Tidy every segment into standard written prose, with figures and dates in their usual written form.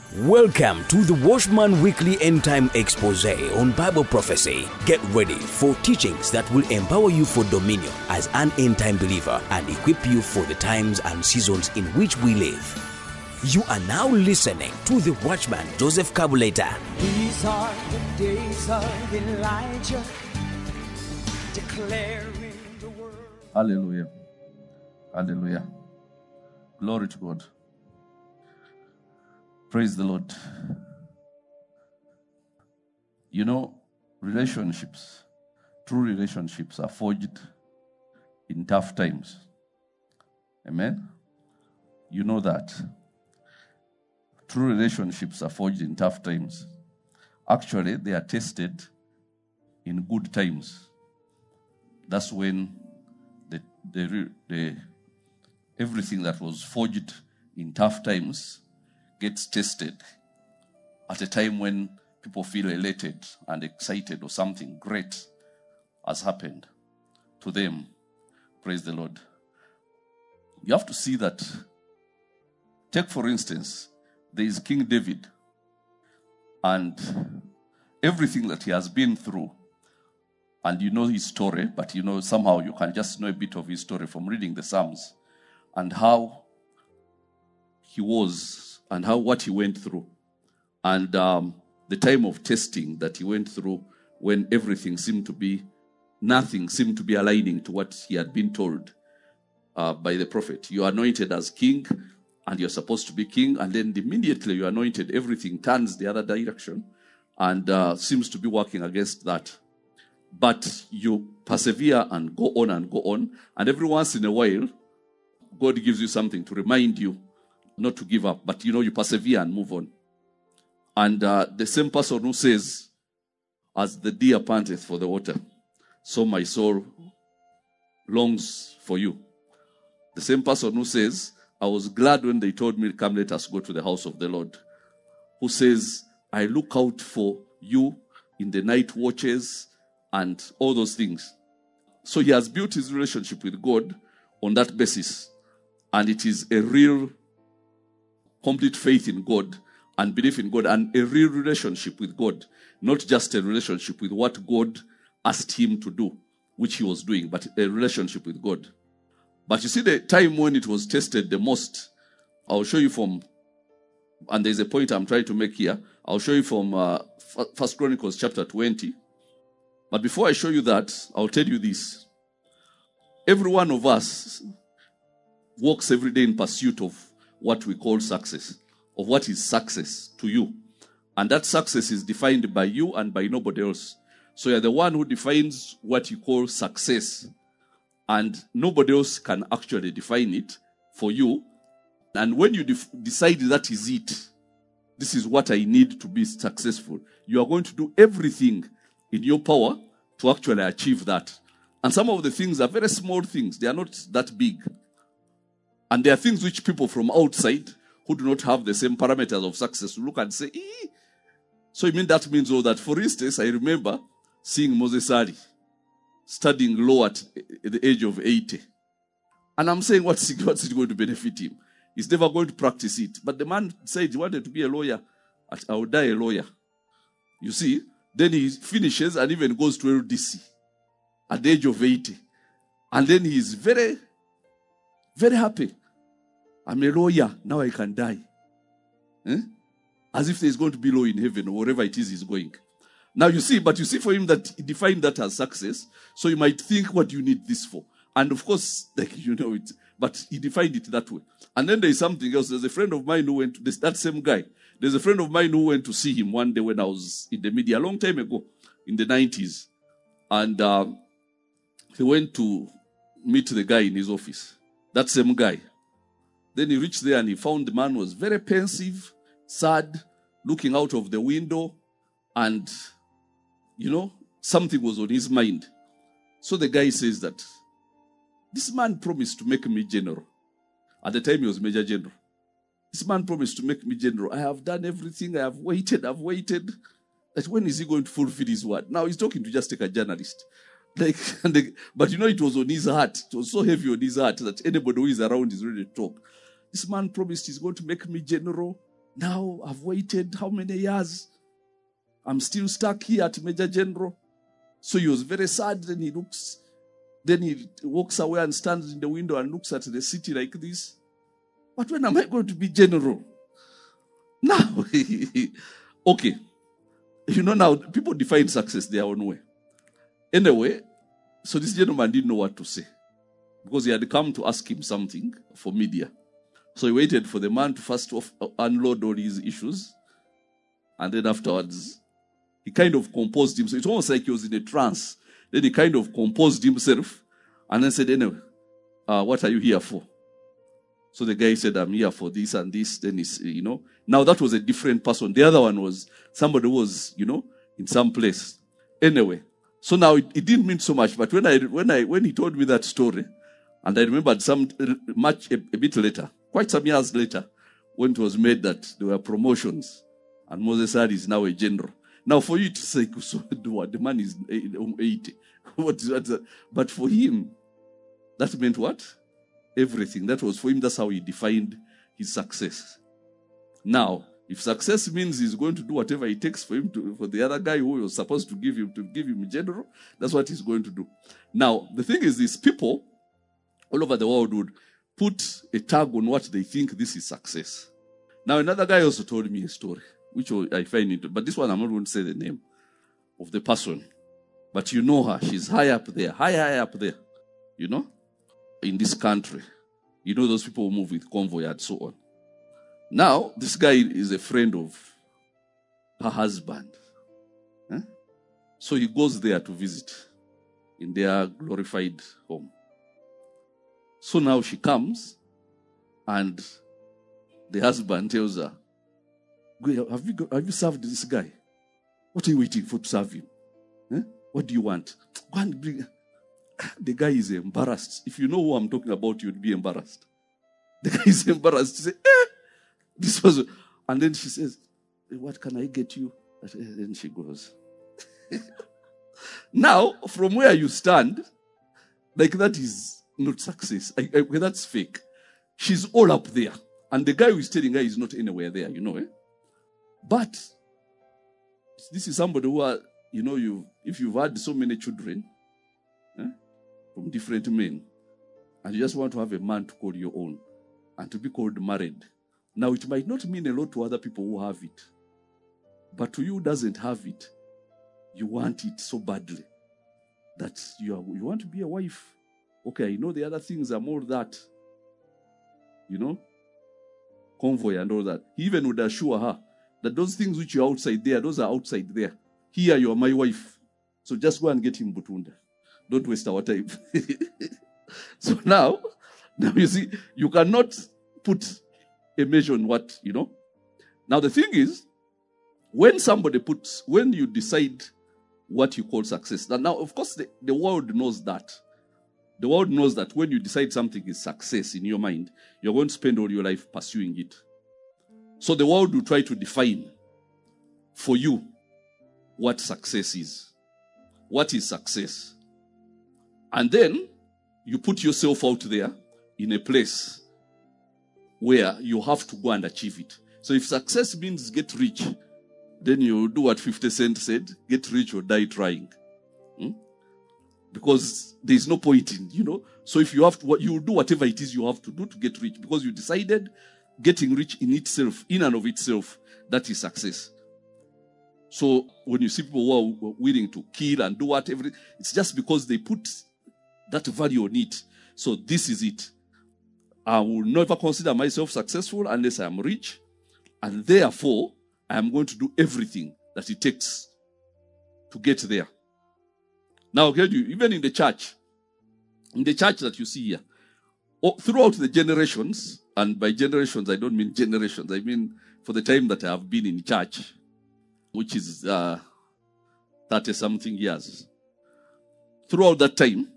Welcome to the Watchman Weekly End Time Expose on Bible Prophecy. Get ready for teachings that will empower you for dominion as an end time believer and equip you for the times and seasons in which we live. You are now listening to the Watchman Joseph Kabuleta. These are the days of Elijah, declaring the word. Hallelujah. Hallelujah. Glory to God. Praise the Lord. You know, relationships, true relationships are forged in tough times. Amen? You know that. True relationships are forged in tough times. Actually, they are tested in good times. That's when the everything that was forged in tough times gets tested at a time when people feel elated and excited or something great has happened to them. Praise the Lord. You have to see that. Take, for instance, there is King David and everything that he has been through. And you know his story, but you know somehow you can just know a bit of his story from reading the Psalms and how he was and what he went through. And the time of testing that he went through when nothing seemed to be aligning to what he had been told by the prophet. You are anointed as king and you're supposed to be king, and then immediately you're anointed, everything turns the other direction and seems to be working against that. But you persevere and go on, and every once in a while, God gives you something to remind you not to give up, but you persevere and move on. And the same person who says, as the deer panteth for the water, so my soul longs for you. The same person who says, I was glad when they told me, come, let us go to the house of the Lord. Who says, I look out for you in the night watches and all those things. So he has built his relationship with God on that basis. And it is a real complete faith in God and belief in God and a real relationship with God. Not just a relationship with what God asked him to do, which he was doing, but a relationship with God. But you see the time when it was tested the most, I'll show you from, and there's a point I'm trying to make here, I'll show you from 1 Chronicles chapter 20. But before I show you that, I'll tell you this. Every one of us walks every day in pursuit of what we call success, of what is success to you. And that success is defined by you and by nobody else. So you're the one who defines what you call success. And nobody else can actually define it for you. And when you decide that is it, this is what I need to be successful, you are going to do everything in your power to actually achieve that. And some of the things are very small things. They are not that big. And there are things which people from outside who do not have the same parameters of success look and say, ee. So that means that, for instance, I remember seeing Moses Ali studying law at the age of 80. And I'm saying, what's it going to benefit him? He's never going to practice it. But the man said he wanted to be a lawyer. I will die a lawyer. You see, then he finishes and even goes to LDC at the age of 80. And then he is very, very happy. I'm a lawyer, now I can die. As if there's going to be law in heaven or wherever it is he's going. Now you see for him that he defined that as success. So you might think, what do you need this for? And of course, it, but he defined it that way. And then there's something else. There's a friend of mine who went to that same guy. There's a friend of mine who went to see him one day when I was in the media a long time ago, in the 90s. And he went to meet the guy in his office. That same guy. Then he reached there and he found the man was very pensive, sad, looking out of the window. And, something was on his mind. So the guy says that, this man promised to make me general. At the time he was Major General. This man promised to make me general. I have done everything. I have waited. That when is he going to fulfill his word? Now he's talking to just like a journalist. But it was on his heart. It was so heavy on his heart that anybody who is around is ready to talk. This man promised he's going to make me general. Now I've waited how many years? I'm still stuck here at Major General. So he was very sad. Then he walks away and stands in the window and looks at the city like this. But when am I going to be general? Now, okay. Now people define success their own way. Anyway, so this gentleman didn't know what to say because he had come to ask him something for media. So he waited for the man to first unload all his issues. And then afterwards, he kind of composed himself. It's almost like he was in a trance. Then he kind of composed himself and then said, anyway, what are you here for? So the guy said, I'm here for this and this. Then he's, now that was a different person. The other one was somebody who was, in some place. Anyway, so now it didn't mean so much. But when he told me that story, and I remembered a bit later, quite some years later, when it was made that there were promotions, and Moses Ad is now a general. Now, for you to say, so what? The man is 80. What is that? But for him, that meant what? Everything. That was for him. That's how he defined his success. Now, if success means he's going to do whatever it takes for the other guy who was supposed to give him general, that's what he's going to do. Now, the thing is, these people all over the world would put a tag on what they think this is success. Now, another guy also told me a story, which I find it, but this one I'm not going to say the name of the person. But you know her. She's high up there, high up there, in this country. Those people who move with convoy and so on. Now, this guy is a friend of her husband. So he goes there to visit in their glorified home. So now she comes and the husband tells her, have you served this guy? What are you waiting for to serve him? What do you want? Go and bring. The guy is embarrassed. If you know who I'm talking about, you'd be embarrassed. The guy is embarrassed. He says, this was... And then she says, what can I get you? And then she goes. Now, from where you stand, like that is not success. That's fake. She's all up there. And the guy who is telling her is not anywhere there, But this is somebody who if you've had so many children from different men, and you just want to have a man to call your own and to be called married. Now, it might not mean a lot to other people who have it, but to you who doesn't have it, you want it so badly that you want to be a wife. Okay, I know the other things are more that, convoy and all that. He even would assure her that those things which are outside there, those are outside there. Here, you are my wife. So just go and get him Butunda. Don't waste our time. So now you see, you cannot put a measure on what, Now the thing is, when you decide what you call success, now of course the world knows that. The world knows that when you decide something is success in your mind, you're going to spend all your life pursuing it. So the world will try to define for you what success is. What is success? And then you put yourself out there in a place where you have to go and achieve it. So if success means get rich, then you do what 50 Cent said, get rich or die trying. Because there is no point in, So if you have to, you will do whatever it is you have to do to get rich. Because you decided getting rich in and of itself, that is success. So when you see people who are willing to kill and do whatever, it's just because they put that value on it. So this is it. I will never consider myself successful unless I am rich. And therefore, I am going to do everything that it takes to get there. Now, I'll tell you, even in the church that you see here, throughout the generations, and by generations, I don't mean generations, I mean for the time that I have been in church, which is 30-something years. Throughout that time,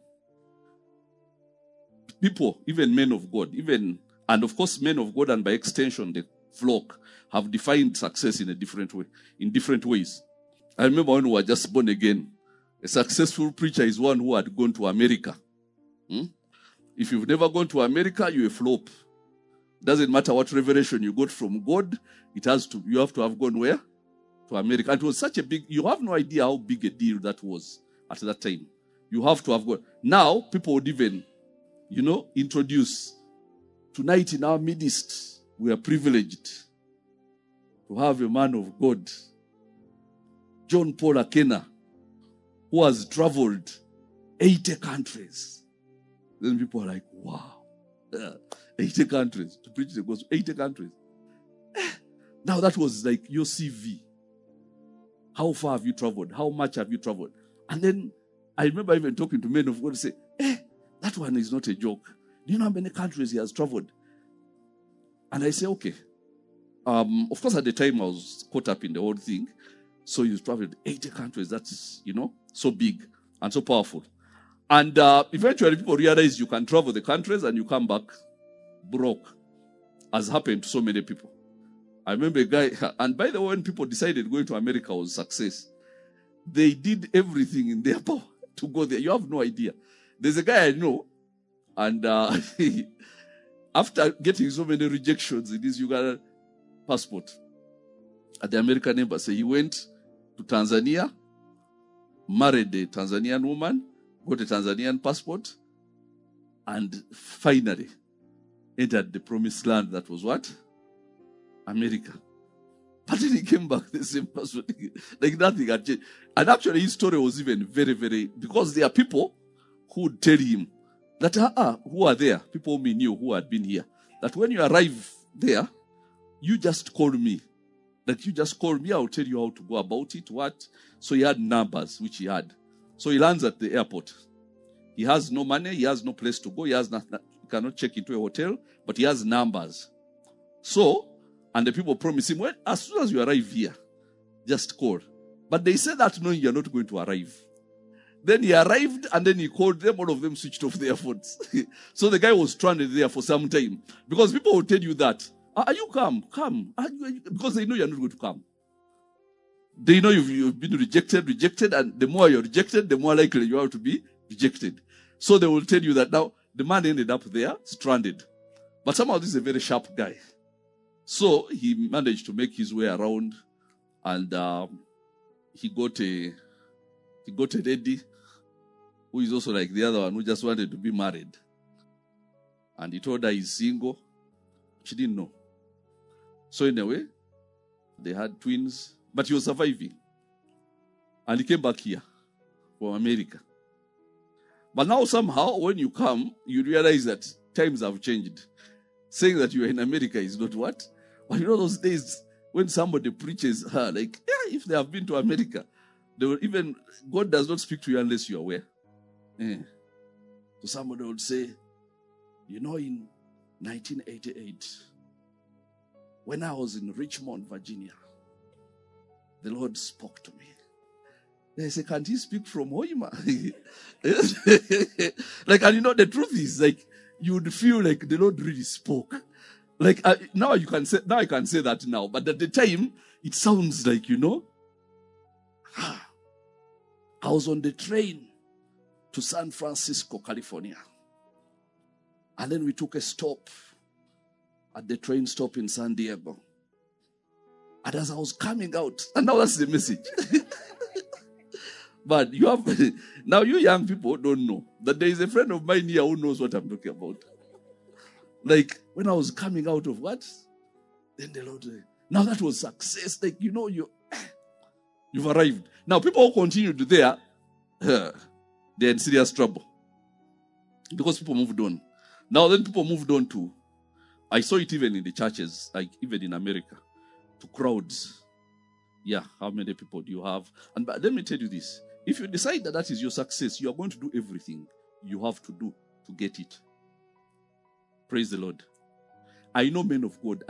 people, even men of God, and of course men of God, and by extension the flock, have defined success in a different way, in different ways. I remember when we were just born again, a successful preacher is one who had gone to America. If you've never gone to America, you're a flop. Doesn't matter what revelation you got from God, you have to have gone where? To America. And it was such a big, you have no idea how big a deal that was at that time. You have to have gone. Now, people would even, introduce, tonight in our midst, we are privileged to have a man of God, John Paul Akena, who has traveled 80 countries. Then people are like, wow, 80 countries to preach the gospel, 80 countries. Now that was like your CV. How far have you traveled? How much have you traveled? And then I remember even talking to men of God and say, that one is not a joke. Do you know how many countries he has traveled? And I say, okay. Of course, at the time I was caught up in the whole thing. So he's traveled 80 countries. That's, so big and so powerful. And eventually people realize you can travel the countries and you come back broke, as happened to so many people. I remember a guy, and by the way, when people decided going to America was success, they did everything in their power to go there. You have no idea. There's a guy I know, and after getting so many rejections in his Uganda passport at the American embassy, he went to Tanzania, married a Tanzanian woman, got a Tanzanian passport, and finally entered the promised land that was what? America. But then he came back the same person. Like nothing had changed. And actually his story was even very, very, because there are people who would tell him that, who are there? People whom he knew who had been here. That when you arrive there, you just call me. Like you just call me, I'll tell you how to go about it, what. So he had numbers, which he had. So he lands at the airport. He has no money, he has no place to go, he cannot check into a hotel, but he has numbers. So, and the people promise him, well, as soon as you arrive here, just call. But they said that knowing you're not going to arrive. Then he arrived and then he called them, all of them switched off their phones. So the guy was stranded there for some time. Because people will tell you that, are you come? Because they know you're not going to come. They know you've been rejected, and the more you're rejected, the more likely you are to be rejected. So they will tell you that now the man ended up there, stranded. But somehow this is a very sharp guy. So he managed to make his way around, and he got a lady who is also like the other one who just wanted to be married. And he told her he's single. She didn't know. So in a way, they had twins, but he was surviving. And he came back here from America. But now somehow when you come, you realize that times have changed. Saying that you are in America is not what? But those days when somebody preaches, if they have been to America, they will God does not speak to you unless you are aware. So somebody would say, in 1988, when I was in Richmond, Virginia, the Lord spoke to me. They say, can't he speak from Hoima? And the truth is, you would feel like the Lord really spoke. Now I can say that now, but at the time, it sounds like, I was on the train to San Francisco, California. And then we took a stop at the train stop in San Diego. And as I was coming out, and now that's the message. But now you young people don't know that there is a friend of mine here who knows what I'm talking about. When I was coming out of what? Then the Lord said, now that was success. You've arrived. Now people who continued there, they're in serious trouble. Because people moved on. Now then people moved on to, I saw it even in the churches, even in America, to crowds. Yeah, how many people do you have? But let me tell you this. If you decide that is your success, you are going to do everything you have to do to get it. Praise the Lord. I know men of God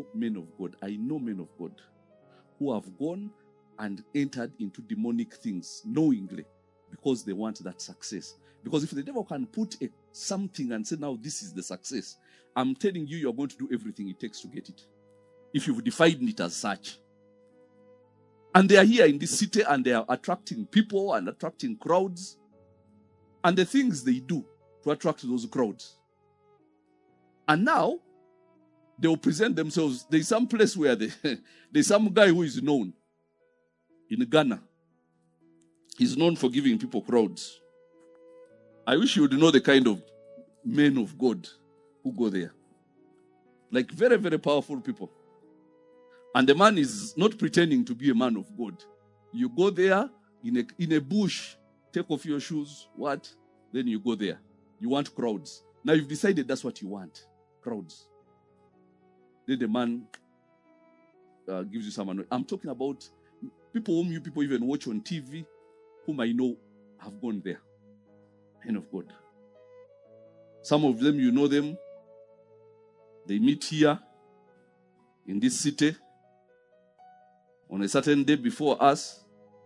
who have gone and entered into demonic things knowingly because they want that success. Because if the devil can put something and say, now this is the success, I'm telling you, you're going to do everything it takes to get it. If you've defined it as such. And they are here in this city and they are attracting people and attracting crowds. And the things they do to attract those crowds. And now, They will present themselves. There's some place where there's some guy who is known in Ghana. He's known for giving people crowds. I wish you would know the kind of men of God who go there. Like very, very powerful people. And the man is not pretending to be a man of God. You go there in a bush, take off your shoes, what? Then you go there. You want crowds. Now you've decided that's what you want. Crowds. Then the man gives you some anointing. I'm talking about people whom you people even watch on TV, whom I know have gone there. Men of God. Some of them, you know them. They meet here in this city on a certain day before us.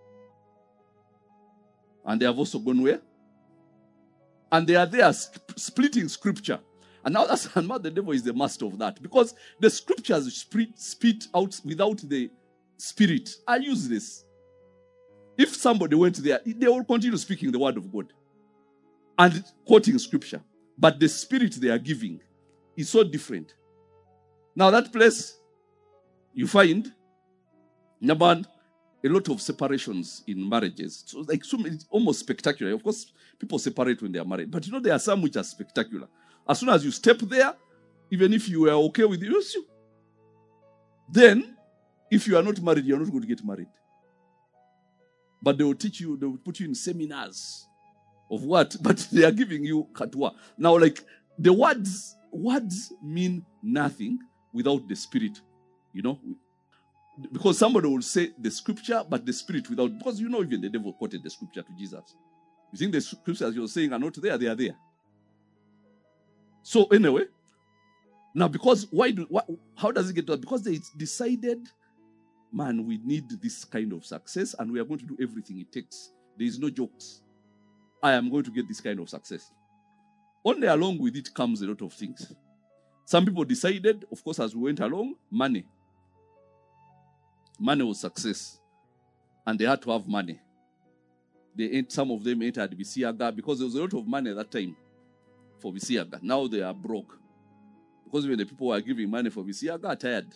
And they have also gone where? And they are there splitting scripture. And now the devil is the master of that. Because the scriptures spit out without the spirit. I use this. If somebody went there, they will continue speaking the word of God and quoting scripture. But the spirit they are giving is so different. Now that place, you find, number one, a lot of separations in marriages. So like it's almost spectacular. Of course, people separate when they are married. But there are some which are spectacular. As soon as you step there, even if you were okay with it, then, if you are not married, you are not going to get married. But they will teach you, they will put you in seminars of what? But they are giving you katwa. Now, like, the words mean nothing without the spirit, Because somebody will say the scripture, but the spirit without, because even the devil quoted the scripture to Jesus. You think the scriptures you're saying are not there, they are there. So anyway, now because how does it get to that? Because they decided, man, we need this kind of success and we are going to do everything it takes. There is no jokes. I am going to get this kind of success. Only along with it comes a lot of things. Some people decided, of course, as we went along, money. Money was success. And they had to have money. Some of them entered Bisiaga because there was a lot of money at that time for Bisiaga. Now they are broke. Because when the people who are giving money for Bisiaga are tired.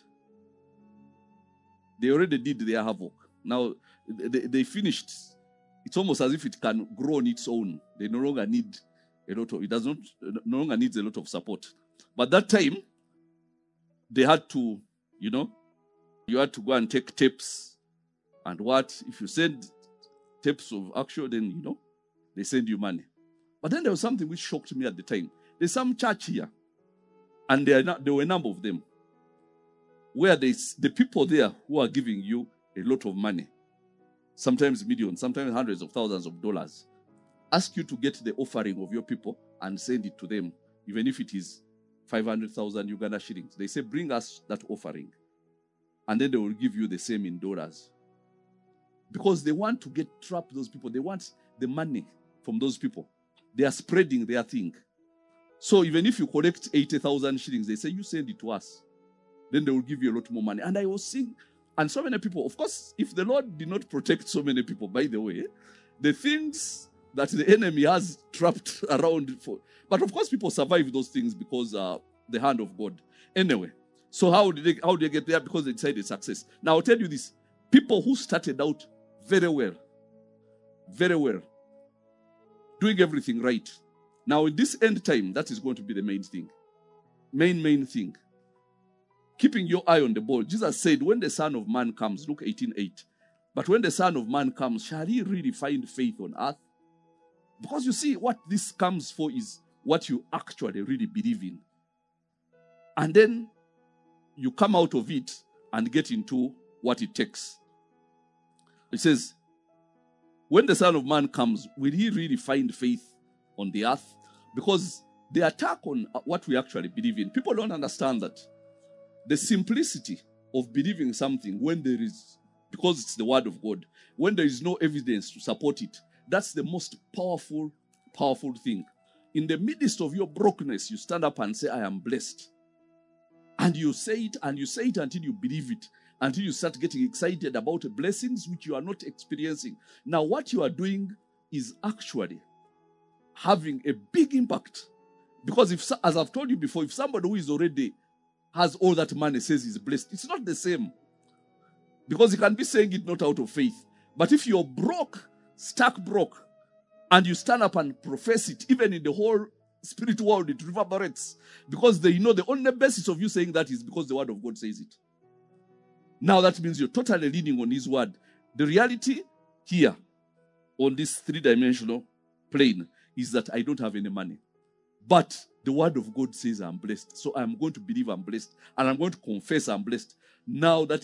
They already did their havoc. Now they finished. It's almost as if it can grow on its own. They no longer need a lot of, no longer needs a lot of support. But that time, they had to, you had to go and take tapes. And if you send tapes of action, then, they send you money. But then there was something which shocked me at the time. There's some church here, and there were a number of them, where the people there who are giving you a lot of money, sometimes millions, sometimes hundreds of thousands of dollars, ask you to get the offering of your people and send it to them, even if it is 500,000 Uganda shillings. They say, bring us that offering. And then they will give you the same in dollars. Because they want to trap those people. They want the money from those people. They are spreading their thing. So even if you collect 80,000 shillings, they say, you send it to us. Then they will give you a lot more money. And I was seeing, and so many people, of course, if the Lord did not protect so many people, by the way, the things that the enemy has trapped around but of course people survive those things because the hand of God. Anyway, so how did they get there? Because they decided success. Now I'll tell you this. People who started out very well, doing everything right. Now in this end time, that is going to be the main thing. Main thing. Keeping your eye on the ball. Jesus said, when the Son of Man comes, Luke 18:8, but when the Son of Man comes, shall he really find faith on earth? Because you see, what this comes for is what you actually really believe in. And then you come out of it and get into what it takes. It says, when the Son of Man comes, will he really find faith on the earth? Because the attack on what we actually believe in, people don't understand that. The simplicity of believing something when there is, because it's the word of God, when there is no evidence to support it, that's the most powerful thing. In the midst of your brokenness, you stand up and say, I am blessed. And you say it until you believe it, until you start getting excited about blessings which you are not experiencing. Now, what you are doing is actually having a big impact. Because as I've told you before, if somebody who is already has all that money, says he's blessed. It's not the same. Because he can be saying it not out of faith. But if you're broke, stuck broke, and you stand up and profess it, even in the whole spirit world, it reverberates. Because they know the only basis of you saying that is because the word of God says it. Now that means you're totally leaning on his word. The reality here, on this three-dimensional plane, is that I don't have any money. But the word of God says I'm blessed. So I'm going to believe I'm blessed. And I'm going to confess I'm blessed. Now that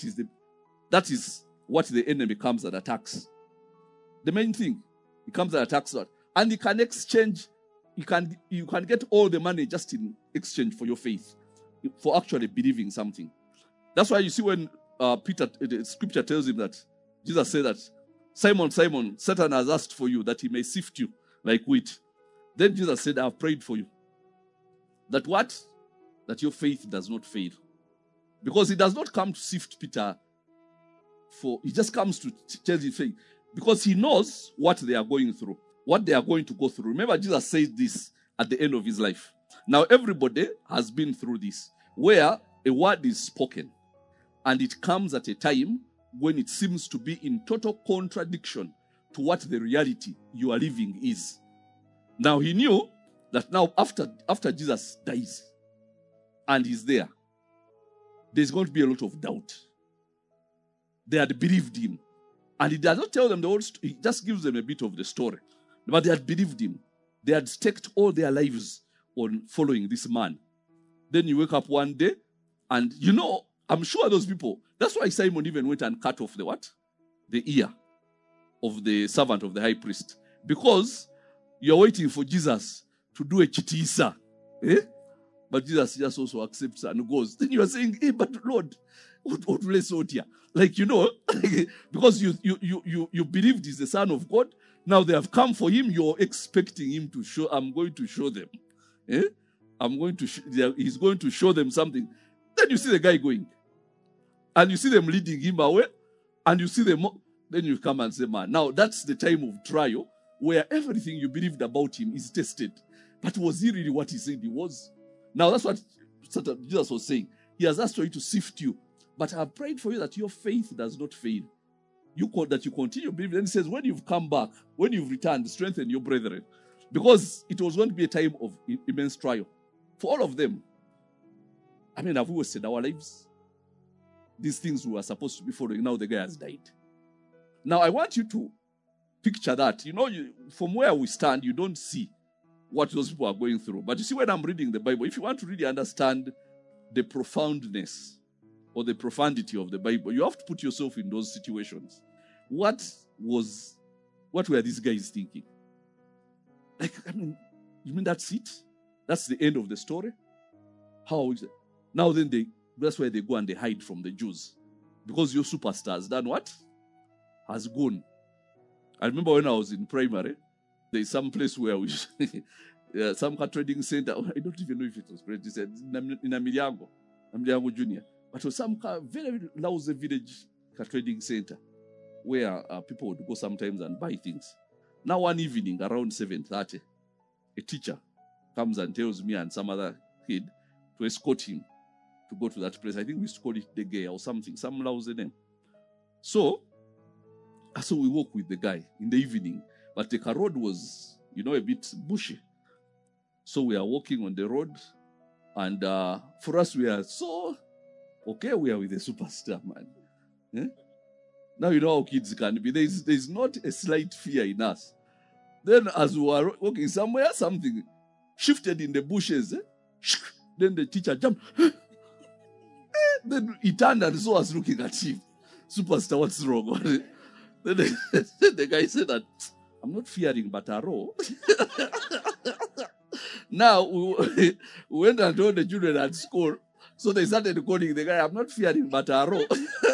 is what the enemy comes and attacks. The main thing, he comes and attacks that. And he can exchange, you can get all the money just in exchange for your faith, for actually believing something. That's why you see when Peter, the scripture tells him that, Jesus said that, Simon, Simon, Satan has asked for you that he may sift you like wheat. Then Jesus said, I have prayed for you. That what? That your faith does not fail. Because he does not come to sift Peter he just comes to tell his faith. Because he knows what they are going through, what they are going to go through. Remember, Jesus said this at the end of his life. Now, everybody has been through this, where a word is spoken, and it comes at a time when it seems to be in total contradiction to what the reality you are living is. Now, he knew that now, after Jesus dies, and he's there, there's going to be a lot of doubt. They had believed him. And he does not tell them the whole story. He just gives them a bit of the story. But they had believed him. They had staked all their lives on following this man. Then you wake up one day, and I'm sure those people, that's why Simon even went and cut off the what? The ear of the servant of the high priest. Because you're waiting for Jesus to do a chitisa. But Jesus just also accepts and goes. Then you are saying, hey, but Lord, what will I sort here? Like, because you believed he's the Son of God. Now they have come for him. You're expecting him to show. I'm going to show them. He's going to show them something. Then you see the guy going. And you see them leading him away. And you see them. Then you come and say, man, now that's the time of trial where everything you believed about him is tested. But was he really what he said he was? Now that's what Jesus was saying. He has asked for you to sift you. But I have prayed for you that your faith does not fail. That you continue believing. Then he says, when you've come back, when you've returned, strengthen your brethren. Because it was going to be a time of immense trial. For all of them. I mean, have we wasted our lives? These things we were supposed to be following, now the guy has died. Now I want you to picture that. From where we stand, you don't see what those people are going through. But you see, when I'm reading the Bible, if you want to really understand the profoundness or the profundity of the Bible, you have to put yourself in those situations. What were these guys thinking? You mean that's it? That's the end of the story? How is it? Now then, that's where they go and they hide from the Jews. Because your superstar has done what? Has gone. I remember when I was in primary, there's some place where some car trading center, I don't even know if it was said in Amiliango Junior. But it was some very, very lousy village car trading center where people would go sometimes and buy things. Now one evening around 7:30, a teacher comes and tells me and some other kid to escort him to go to that place. I think we used to call it the Gay or something, some lousy name. So we walk with the guy in the evening. But the road was, a bit bushy. So we are walking on the road. And for us, we are so, we are with a superstar, man. Now you know how kids can be. There's not a slight fear in us. Then as we were walking somewhere, something shifted in the bushes. Then the teacher jumped. Then he turned and saw us looking at him. Superstar, what's wrong? Then the guy said that, I'm not fearing Bataro. Now, we went and told the children at school. So they started calling the guy, I'm not fearing Bataro.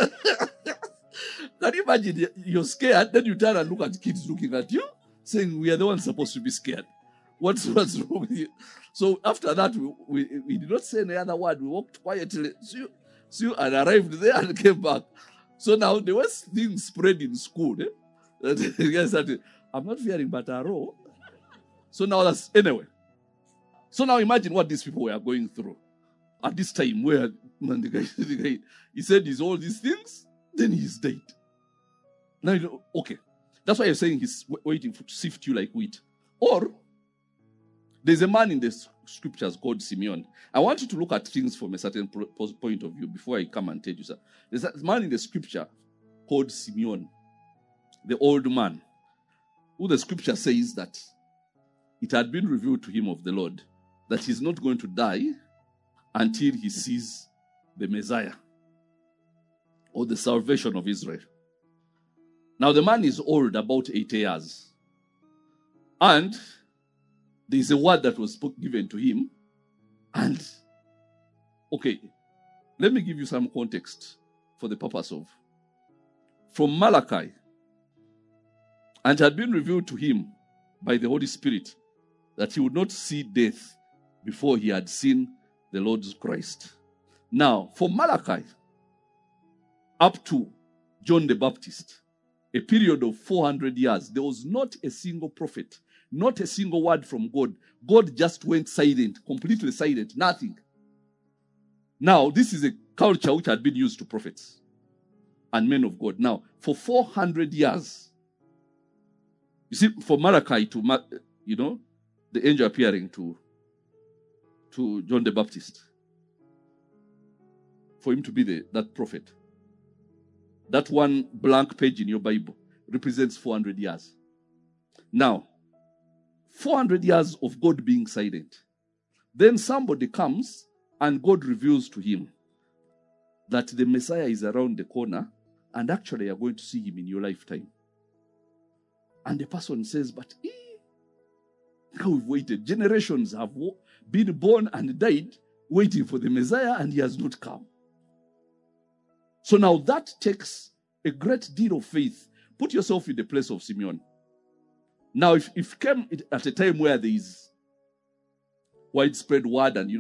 Can you imagine, you're scared, then you turn and look at kids looking at you, saying, we are the ones supposed to be scared. What's wrong with you? So after that, we did not say any other word. We walked quietly, and arrived there and came back. So now there was things spread in school. The guy started, I'm not fearing Bataro. So now anyway. So now imagine what these people were going through. at this time where man, the guy, he said he's all these things, then he's dead. Now, okay. That's why you're saying he's waiting to sift you like wheat. Or, there's a man in the scriptures called Simeon. I want you to look at things from a certain point of view before I come and tell you, sir. There's a man in the scripture called Simeon, the old man, who the scripture says that it had been revealed to him of the Lord that he's not going to die until he sees the Messiah or the salvation of Israel. Now, the man is old, about 80 years. And there is a word that was given to him. And, okay, let me give you some context for the purpose of. From Malachi, and it had been revealed to him by the Holy Spirit that he would not see death before he had seen the Lord Christ. Now, from Malachi up to John the Baptist, a period of 400 years, there was not a single prophet, not a single word from God. God just went silent, completely silent, nothing. Now, this is a culture which had been used to prophets and men of God. Now, for 400 years, you see, from Malachi to, the angel appearing to John the Baptist, for him to be that prophet. That one blank page in your Bible represents 400 years. Now, 400 years of God being silent. Then somebody comes and God reveals to him that the Messiah is around the corner and actually you're going to see him in your lifetime. And the person says, but now we've waited. Generations have been born and died waiting for the Messiah and he has not come. So now that takes a great deal of faith. Put yourself in the place of Simeon. Now, if it came at a time where there is widespread word and,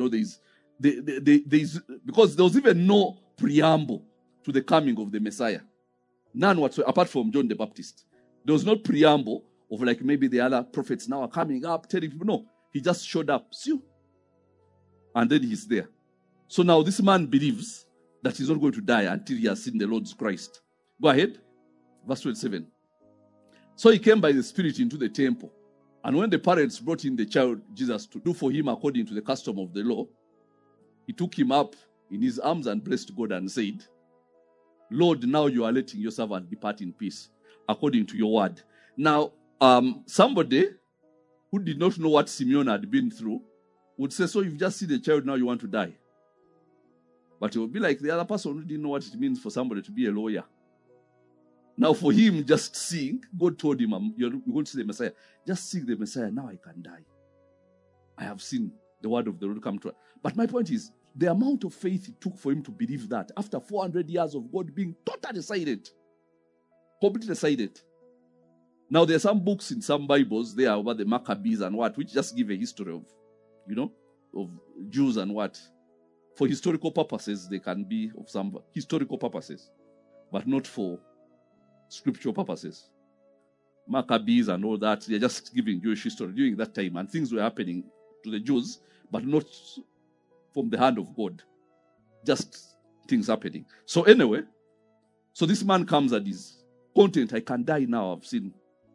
there's because there was even no preamble to the coming of the Messiah. None whatsoever, apart from John the Baptist. There was no preamble of like maybe the other prophets now are coming up, telling people. No, he just showed up. See? And then he's there. So now this man believes that he's not going to die until he has seen the Lord Christ. Go ahead. Verse 27. So he came by the Spirit into the temple. And when the parents brought in the child Jesus to do for him according to the custom of the law, he took him up in his arms and blessed God and said, Lord, now you are letting your servant depart in peace, according to your word. Now, somebody who did not know what Simeon had been through would say, so you've just seen the child, now you want to die. But it would be like the other person who didn't know what it means for somebody to be a lawyer. Now for him, just seeing, God told him, you're going to see the Messiah. Just seeing the Messiah, now I can die. I have seen the word of the Lord come to. But my point is, the amount of faith it took for him to believe that, after 400 years of God being totally silent, completely silent. Now there are some books in some Bibles there about the Maccabees and what, which just give a history of, of Jews and what. For historical purposes, they can be of some historical purposes, but not for scriptural purposes. Maccabees and all that, they're just giving Jewish history during that time, and things were happening to the Jews, but not from the hand of God. Just things happening. So anyway, so this man comes and is content. I can die now, I've seen.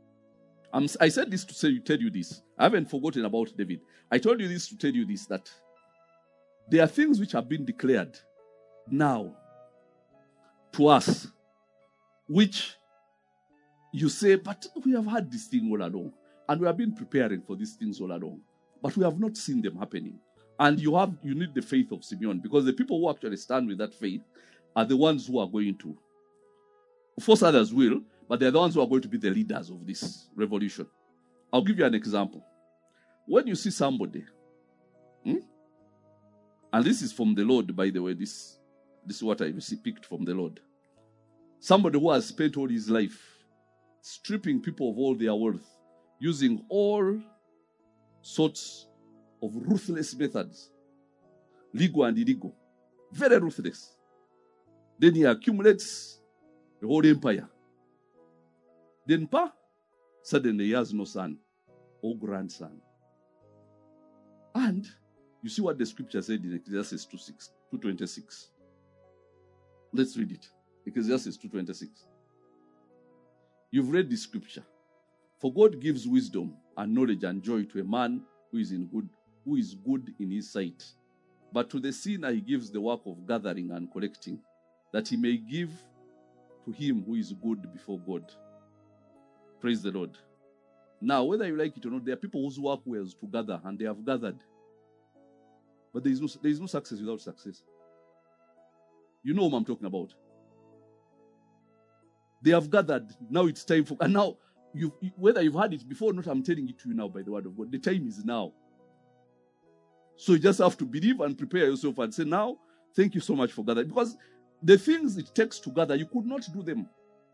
I said this to tell you this. I haven't forgotten about David. I told you this to tell you this, that there are things which have been declared now to us, which you say, but we have had this thing all along, and we have been preparing for these things all along, but we have not seen them happening. And you need the faith of Simeon, because the people who actually stand with that faith are the ones who are going to. Of course, others will, but they're the ones who are going to be the leaders of this revolution. I'll give you an example. When you see somebody, and this is from the Lord, by the way, this is what I picked from the Lord. Somebody who has spent all his life stripping people of all their worth, using all sorts of ruthless methods, legal and illegal, very ruthless. Then he accumulates the whole empire. Then, suddenly he has no son or grandson. And You see what the scripture said in Ecclesiastes 2:26. Let's read it. Ecclesiastes 2:26. You've read the scripture. For God gives wisdom and knowledge and joy to a man who is good in his sight. But to the sinner he gives the work of gathering and collecting, that he may give to him who is good before God. Praise the Lord. Now, whether you like it or not, there are people whose work was to gather, and they have gathered. But there is no success without success. You know whom I'm talking about. They have gathered. Now it's time for... And now, whether you've had it before or not, I'm telling it to you now by the word of God. The time is now. So you just have to believe and prepare yourself and say, now, thank you so much for gathering. Because the things it takes to gather, you could not do them.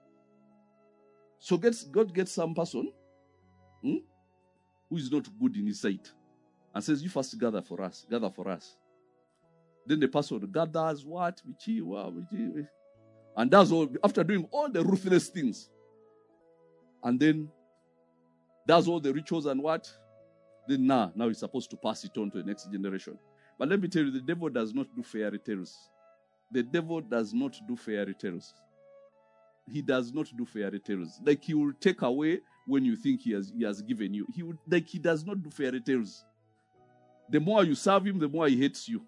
So God gets some person who is not good in his sight and says, you first gather for us. Then the person gathers what? And does all, after doing all the ruthless things. And then does all the rituals and what? Then now he's supposed to pass it on to the next generation. But let me tell you, the devil does not do fairy tales. The devil does not do fairy tales. He does not do fairy tales. Like he will take away when you think he has given you. He does not do fairy tales. The more you serve him, the more he hates you.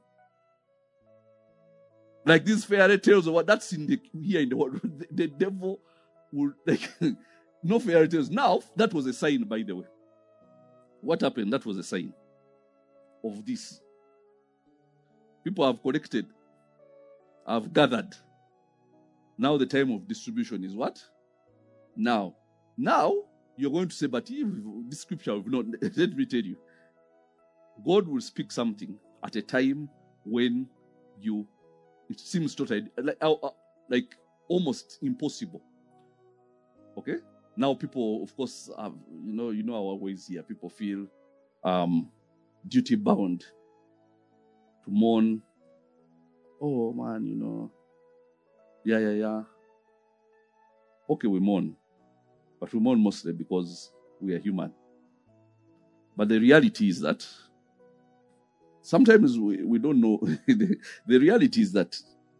Like these fairy tales or what, that's here in the world. The devil will no fairy tales. Now, that was a sign, by the way. What happened? That was a sign of this. People have collected, have gathered. Now the time of distribution is what? Now you're going to say, but if this scripture will not. Let me tell you, God will speak something at a time when it seems totally like almost impossible. Okay. Now people, of course, have, you know our ways here. People feel duty bound to mourn. Oh man, yeah. Okay, we mourn, but we mourn mostly because we are human. But the reality is that sometimes we don't know. The reality is that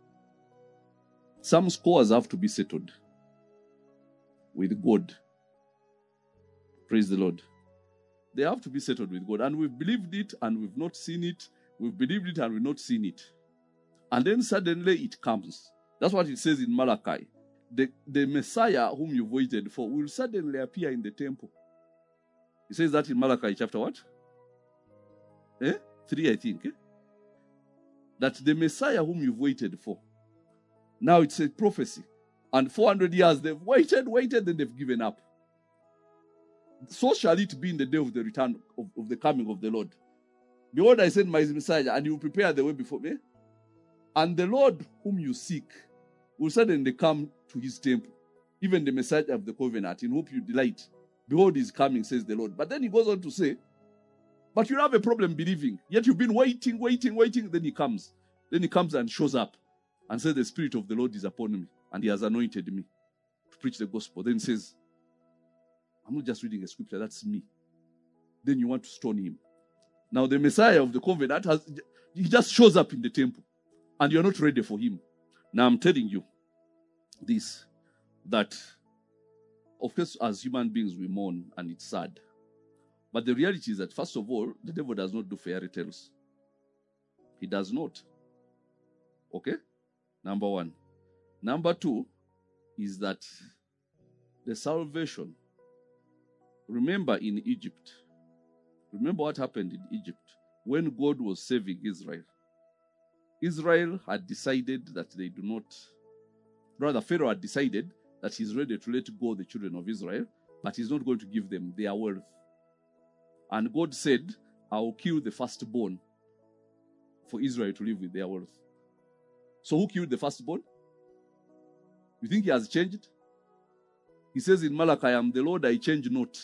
some scores have to be settled with God. Praise the Lord. They have to be settled with God. And we've believed it and we've not seen it. We've believed it and we've not seen it. And then suddenly it comes. That's what it says in Malachi. The Messiah whom you've waited for will suddenly appear in the temple. It says that in Malachi chapter what? 3, I think. That the Messiah whom you've waited for. Now it's a prophecy. And 400 years they've waited, then they've given up. So shall it be in the day of the return of the coming of the Lord. Behold, I send my Messiah, and he will prepare the way before me. And the Lord whom you seek will suddenly come to his temple, even the Messiah of the covenant, in whom you delight. Behold, he is coming, says the Lord. But then he goes on to say, but you have a problem believing. Yet you've been waiting. Then he comes. Then he comes and shows up and says, the Spirit of the Lord is upon me, and he has anointed me to preach the gospel. Then he says, I'm not just reading a scripture, that's me. Then you want to stone him. Now the Messiah of the covenant, he just shows up in the temple, and you're not ready for him. Now I'm telling you this, that of course as human beings we mourn and it's sad. But the reality is that first of all, the devil does not do fairy tales. He does not. Okay? Number one. Number two is that the salvation. Remember in Egypt. Remember what happened in Egypt when God was saving Israel. Israel had decided that they do not, rather Pharaoh had decided that he's ready to let go the children of Israel, but he's not going to give them their wealth. And God said, I will kill the firstborn for Israel to live with their wealth. So who killed the firstborn? You think he has changed? He says in Malachi, I am the Lord, I change not.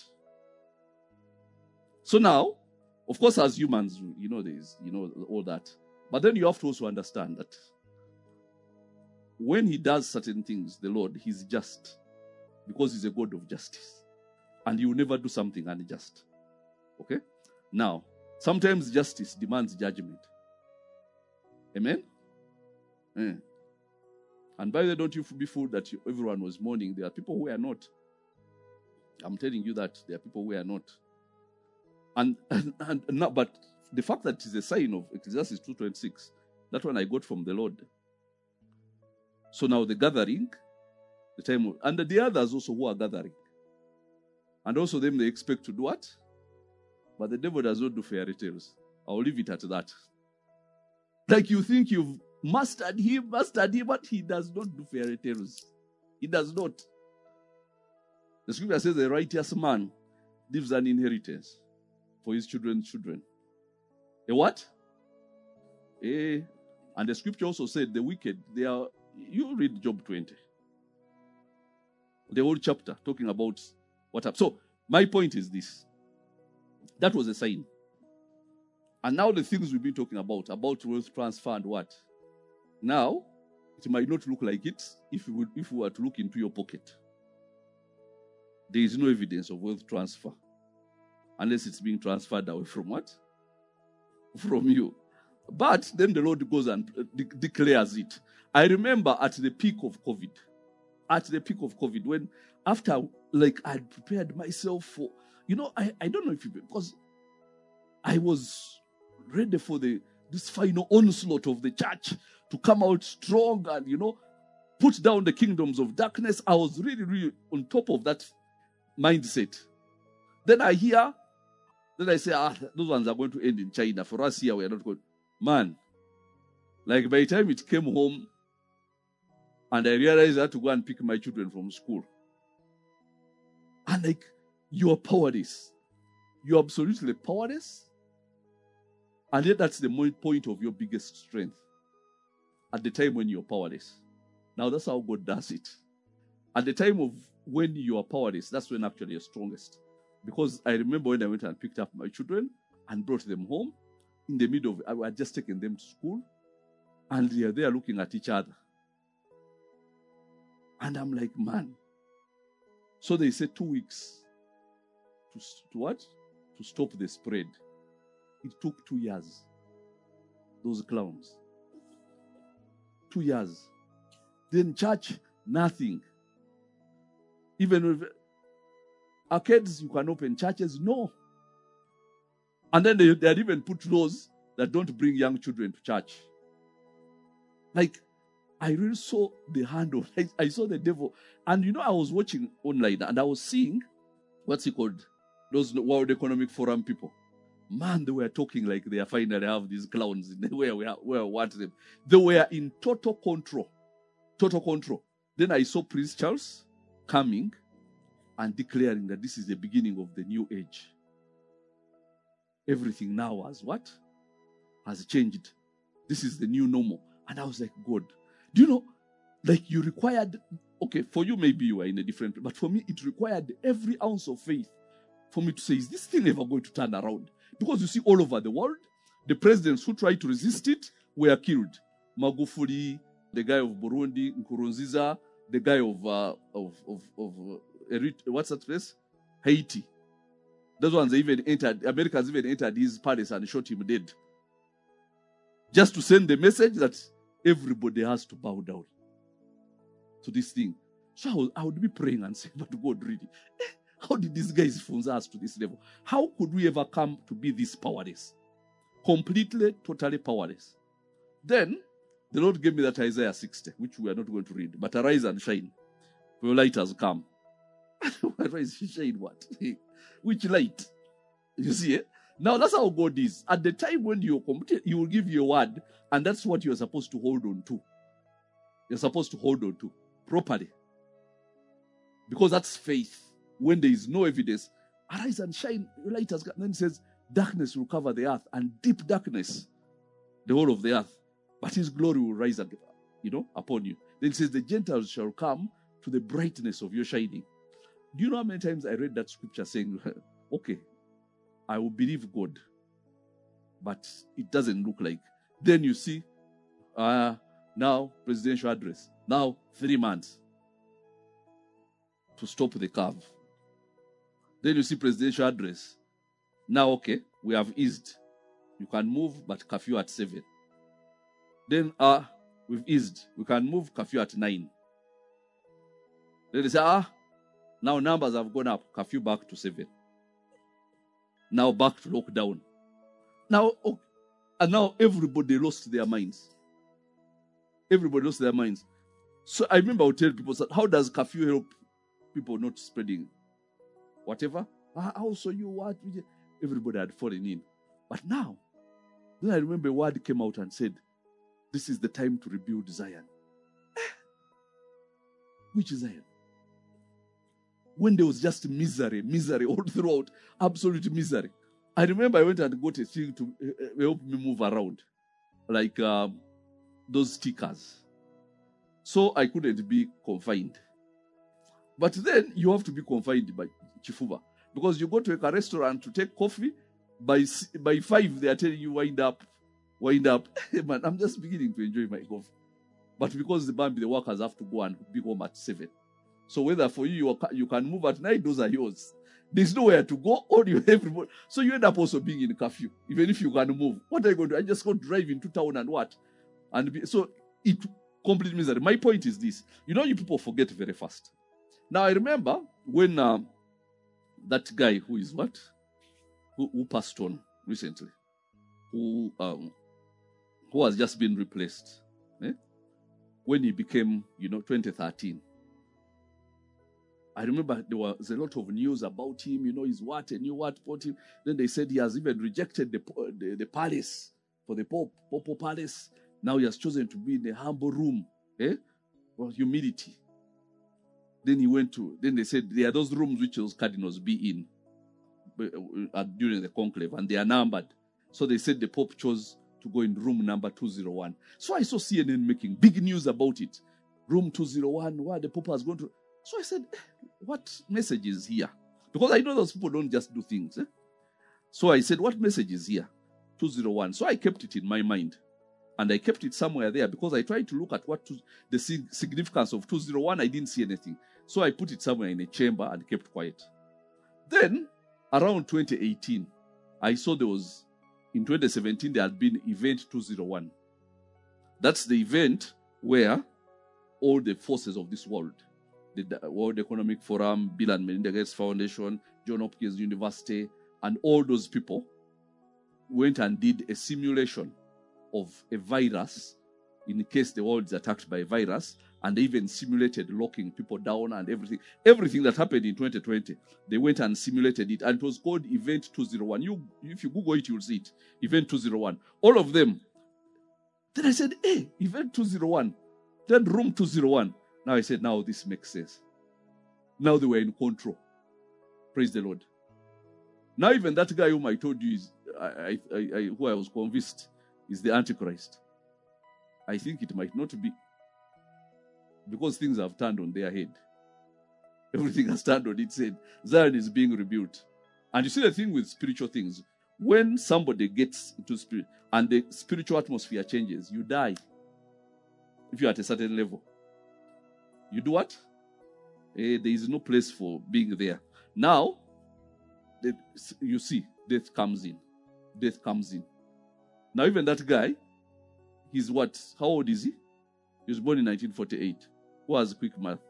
So now, of course, as humans, all that. But then you have to also understand that when he does certain things, the Lord, he's just. Because he's a God of justice. And he will never do something unjust. Okay? Now, Sometimes justice demands judgment. Amen? And by the way, don't you be fooled that everyone was mourning. There are people who are not. I'm telling you that there are people who are not. And not, but the fact that it is a sign of Ecclesiastes 2:26, that one I got from the Lord. So now the gathering, the time, and the others also who are gathering. And also them, they expect to do what? But the devil does not do fairy tales. I'll leave it at that. Like you think you've mastered him, but he does not do fairy tales. He does not. The scripture says the righteous man leaves an inheritance for his children's children. A what? And the scripture also said the wicked, they are, you read Job 20. The whole chapter talking about what happened. So my point is this. That was a sign. And now the things we've been talking about wealth transfer and what? Now, it might not look like it if we were to look into your pocket. There is no evidence of wealth transfer. Unless it's being transferred away from what? From you. But then the Lord goes and declares it. I remember at the peak of COVID, when after I'd prepared myself for, I don't know if you, because I was ready for this final onslaught of the church to come out strong and, put down the kingdoms of darkness. I was really, really on top of that mindset. Then I say, those ones are going to end in China. For us here, we are not going. Man, by the time it came home, and I realized I had to go and pick my children from school. And you are powerless. You're absolutely powerless. And yet that's the point of your biggest strength. At the time when you're powerless. Now that's how God does it. At the time of when you are powerless, that's when actually you're strongest. Because I remember when I went and picked up my children and brought them home, in the middle of, I had just taken them to school, and they are there looking at each other. And I'm like, man. So they said 2 weeks to what? To stop the spread. It took 2 years. Those clowns. 2 years. Then church, nothing. Even with arcades, you can open. Churches, no. And then they had even put laws that don't bring young children to church. I really saw the hand of, I saw the devil. And I was watching online and I was seeing, what's it called? Those World Economic Forum people. Man, they were talking like they finally have these clowns where we want them. They were in total control. Total control. Then I saw Prince Charles coming and declaring that this is the beginning of the new age. Everything now has changed. This is the new normal. And I was like, God, do you know, you required, okay, for you maybe you are in a different, but for me it required every ounce of faith for me to say, is this thing ever going to turn around? Because you see all over the world, the presidents who tried to resist it were killed. Magufuli, the guy of Burundi, Nkurunziza, the guy of what's that place? Haiti. Those ones even entered, Americans even entered his palace and shot him dead. Just to send the message that everybody has to bow down to this thing. So I would be praying and saying, but God, really, how did these guys force us to this level? How could we ever come to be this powerless? Completely, totally powerless. Then, the Lord gave me that Isaiah 60, which we are not going to read. But arise and shine, for your light has come. Arise and shine what? Which light? You see it? Now that's how God is. At the time when you're complete, He will give you a word, and that's what you're supposed to hold on to. You're supposed to hold on to properly. Because that's faith. When there is no evidence, arise and shine, your light has come. Then it says, darkness will cover the earth, and deep darkness, the whole of the earth. But His glory will rise again, upon you. Then it says, the Gentiles shall come to the brightness of your shining. Do you know how many times I read that scripture saying, okay, I will believe God, but it doesn't look like. Then you see, now presidential address. Now 3 months to stop the curve. Then you see presidential address. Now, okay, we have eased. You can move, but curfew at 7. Then we've eased. We can move curfew at 9. Then they say, now numbers have gone up. Curfew back to 7. Now back to lockdown. Now, and now everybody lost their minds. Everybody lost their minds. So I remember I would tell people, how does curfew help people not spreading whatever? Also, you what? Everybody had fallen in. But now, then I remember a word came out and said, this is the time to rebuild Zion. Which Zion? When there was just misery all throughout, absolute misery. I remember I went and got a thing to help me move around, like those stickers. So I couldn't be confined. But then you have to be confined by Chifuba. Because you go to a restaurant to take coffee, by 5 they are telling you wind up. Man, I'm just beginning to enjoy my coffee. But because the workers have to go and be home at 7. So whether for you can move at night, those are yours. There's nowhere to go, or you everybody. So you end up also being in curfew, even if you can move. What are you going to do? I just go drive into town and what? So it complete misery. My point is this. You people forget very fast. Now I remember when that guy who is what? Who passed on recently, who has just been replaced. When he became, 2013. I remember there was a lot of news about him, he's what, and about him. Then they said he has even rejected the palace for the Popo Palace. Now he has chosen to be in a humble room, for humility. Then they said there are those rooms which those cardinals be in during the conclave, and they are numbered. So they said the Pope chose to go in room number 201. So I saw CNN making big news about it. Room 201, where the Pope has gone to. So I said, what message is here? Because I know those people don't just do things. So I said, what message is here? 201. So I kept it in my mind. And I kept it somewhere there because I tried to look at the significance of 201. I didn't see anything. So I put it somewhere in a chamber and kept quiet. Then, around 2018, I saw in 2017, there had been event 201. That's the event where all the forces of this world, the World Economic Forum, Bill and Melinda Gates Foundation, Johns Hopkins University, and all those people went and did a simulation of a virus in case the world is attacked by a virus, and they even simulated locking people down and everything. Everything that happened in 2020, they went and simulated it, and it was called Event 201. If you Google it, you'll see it. Event 201. All of them. Then I said, hey, Event 201. Then Room 201. Now I said, now this makes sense. Now they were in control. Praise the Lord. Now even that guy whom I told you is, who I was convinced is the Antichrist. I think it might not be. Because things have turned on their head. Everything has turned on its head. Zion is being rebuilt. And you see the thing with spiritual things. When somebody gets into spirit and the spiritual atmosphere changes, you die. If you're at a certain level. You do what? There is no place for being there. Now, you see, death comes in. Death comes in. Now even that guy, he's what? How old is he? He was born in 1948. Who has quick math?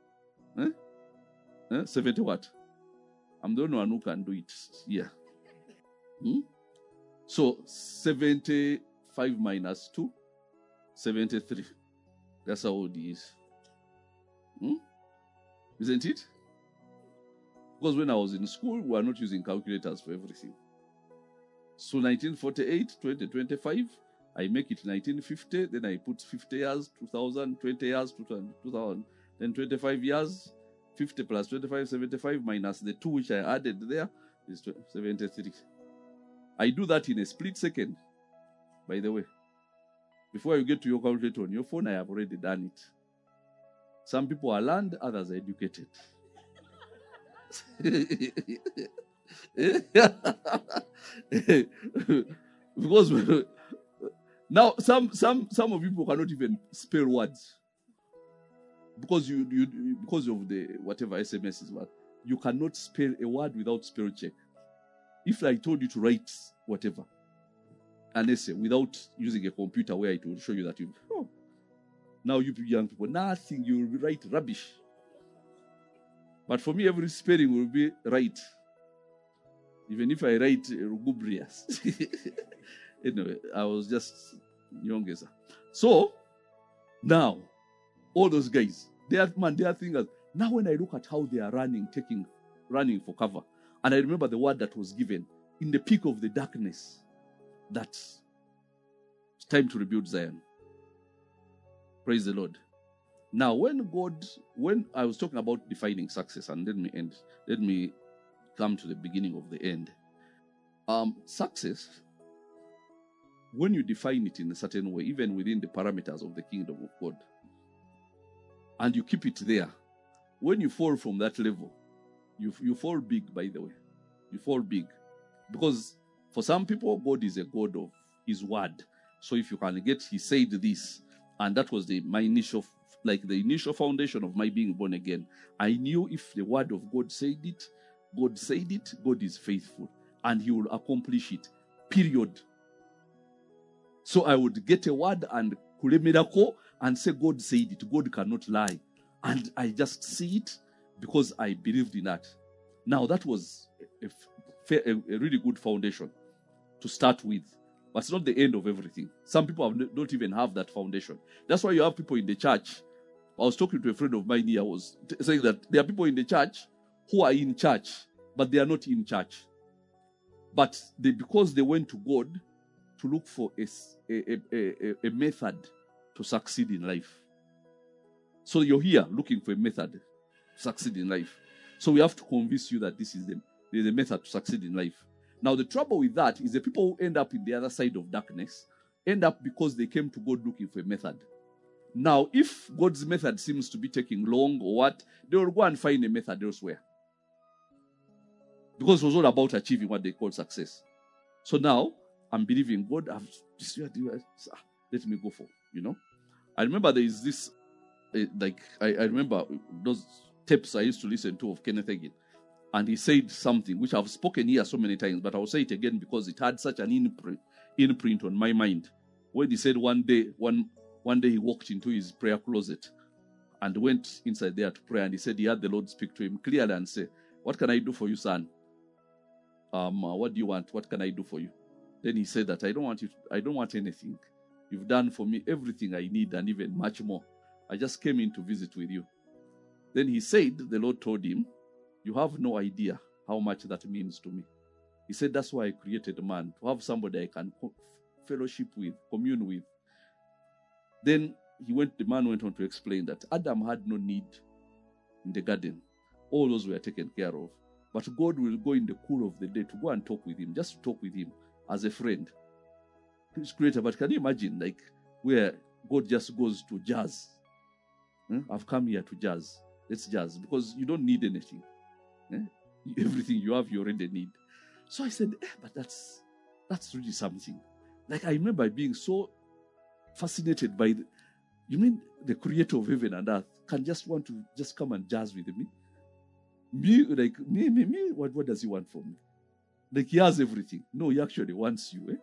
70 what? I'm the only one who can do it. Yeah. So 75 minus 2, 73. That's how old he is. Isn't it? Because when I was in school, we were not using calculators for everything. So 1948, 2025, I make it 1950, then I put 50 years, 2000, 20 years, 2000, then 25 years, 50 plus 25, 75 minus the 2 which I added there is 73. I do that in a split second, by the way. Before you get to your calculator on your phone, I have already done it. Some people are learned, others are educated. Because now some of people cannot even spell words because because of the whatever SMS is what you cannot spell a word without spell check. If I told you to write whatever, an essay without using a computer where it will show you that you. Oh, now you young people, nothing. You will write rubbish. But for me, every spelling will be right. Even if I write lugubrious. Anyway, I was just younger. So, now, all those guys, they are thinking, now when I look at how they are running for cover, and I remember the word that was given, in the peak of the darkness, that it's time to rebuild Zion. Praise the Lord. Now, when I was talking about defining success, and let me come to the beginning of the end. Success, when you define it in a certain way, even within the parameters of the kingdom of God, and you keep it there, when you fall from that level, you fall big, by the way. You fall big. Because for some people, God is a God of His word. So if you can get, He said this, and that was the initial foundation of my being born again. I knew if the word of God said it, God is faithful, and He will accomplish it. Period. So I would get a word and kule miracle and say, God said it. God cannot lie. And I just see it because I believed in that. Now, that was a really good foundation to start with. But it's not the end of everything. Some people don't even have that foundation. That's why you have people in the church. I was talking to a friend of mine here, was saying that there are people in the church who are in church, but they are not in church. But because they went to God to look for a method to succeed in life. So you're here looking for a method to succeed in life. So we have to convince you that there's a method to succeed in life. Now the trouble with that is the people who end up in the other side of darkness end up because they came to God looking for a method. Now, if God's method seems to be taking long or what, they will go and find a method elsewhere. Because it was all about achieving what they call success. So now, I'm believing God. Let me go for, I remember there is this, I remember those tapes I used to listen to of Kenneth Hagin. And he said something, which I've spoken here so many times, but I'll say it again because it had such an imprint on my mind. When he said one day he walked into his prayer closet and went inside there to pray, and he said he had the Lord speak to him clearly and say, "What can I do for you, son? What do you want? What can I do for you?" Then he said that I don't want anything. You've done for me everything I need and even much more. I just came in to visit with you. Then he said, the Lord told him, "You have no idea how much that means to me." He said, "That's why I created man, to have somebody I can fellowship with, commune with." Then the man went on to explain that Adam had no need in the garden. All those were taken care of. But God will go in the cool of the day to go and talk with him, just to talk with him as a friend. He's creator, but can you imagine where God just goes to jazz? I've come here to jazz. Let's jazz, because you don't need anything. Everything you have, you already need. So I said, but that's really something. I remember being so fascinated by you mean the creator of heaven and earth can just want to just come and jazz with me? Me, what does he want from me? He has everything. No, he actually wants you.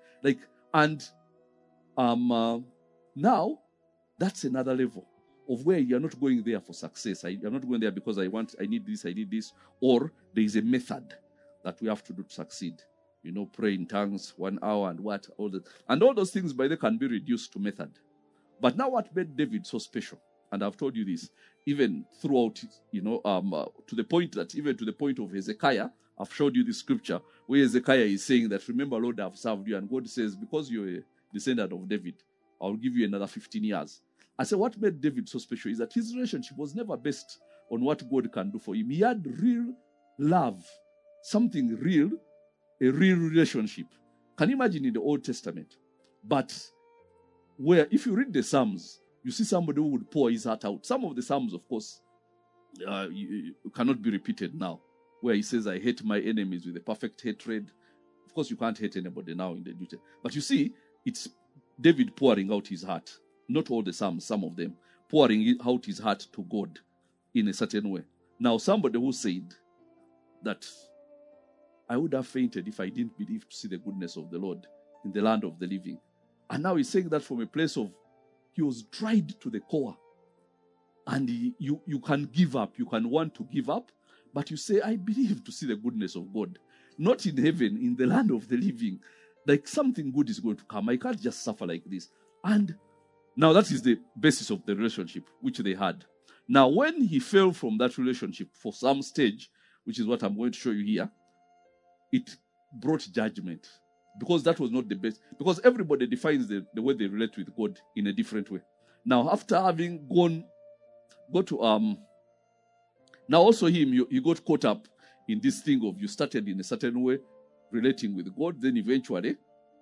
Now that's another level of where you're not going there for success. I'm not going there because I need this, or there is a method that we have to do to succeed. Pray in tongues, 1 hour and what, all that. And all those things, by the way, can be reduced to method. But now what made David so special, and I've told you this, even throughout, to the point of Hezekiah, I've showed you the scripture where Hezekiah is saying that, "Remember, Lord, I've served you." And God says, "Because you're a descendant of David, I'll give you another 15 years. I said, what made David so special is that his relationship was never based on what God can do for him. He had real love, something real, a real relationship. Can you imagine in the Old Testament? But where, if you read the Psalms, you see somebody who would pour his heart out. Some of the Psalms, of course, you cannot be repeated now, where he says, "I hate my enemies with a perfect hatred." Of course, you can't hate anybody now in the New Testament. But you see, it's David pouring out his heart. Not all the Psalms, some of them, pouring out his heart to God in a certain way. Now, somebody who said that I would have fainted if I didn't believe to see the goodness of the Lord in the land of the living. And now he's saying that from a place of, he was tried to the core. And you can give up. You can want to give up. But you say, I believe to see the goodness of God. Not in heaven, in the land of the living. Like something good is going to come. I can't just suffer like this. And now that is the basis of the relationship which they had. Now when he fell from that relationship for some stage, which is what I'm going to show you here, it brought judgment. Because that was not the best. Because everybody defines the way they relate with God in a different way. Now after having go to now also him, you got caught up in this thing of you started in a certain way relating with God, then eventually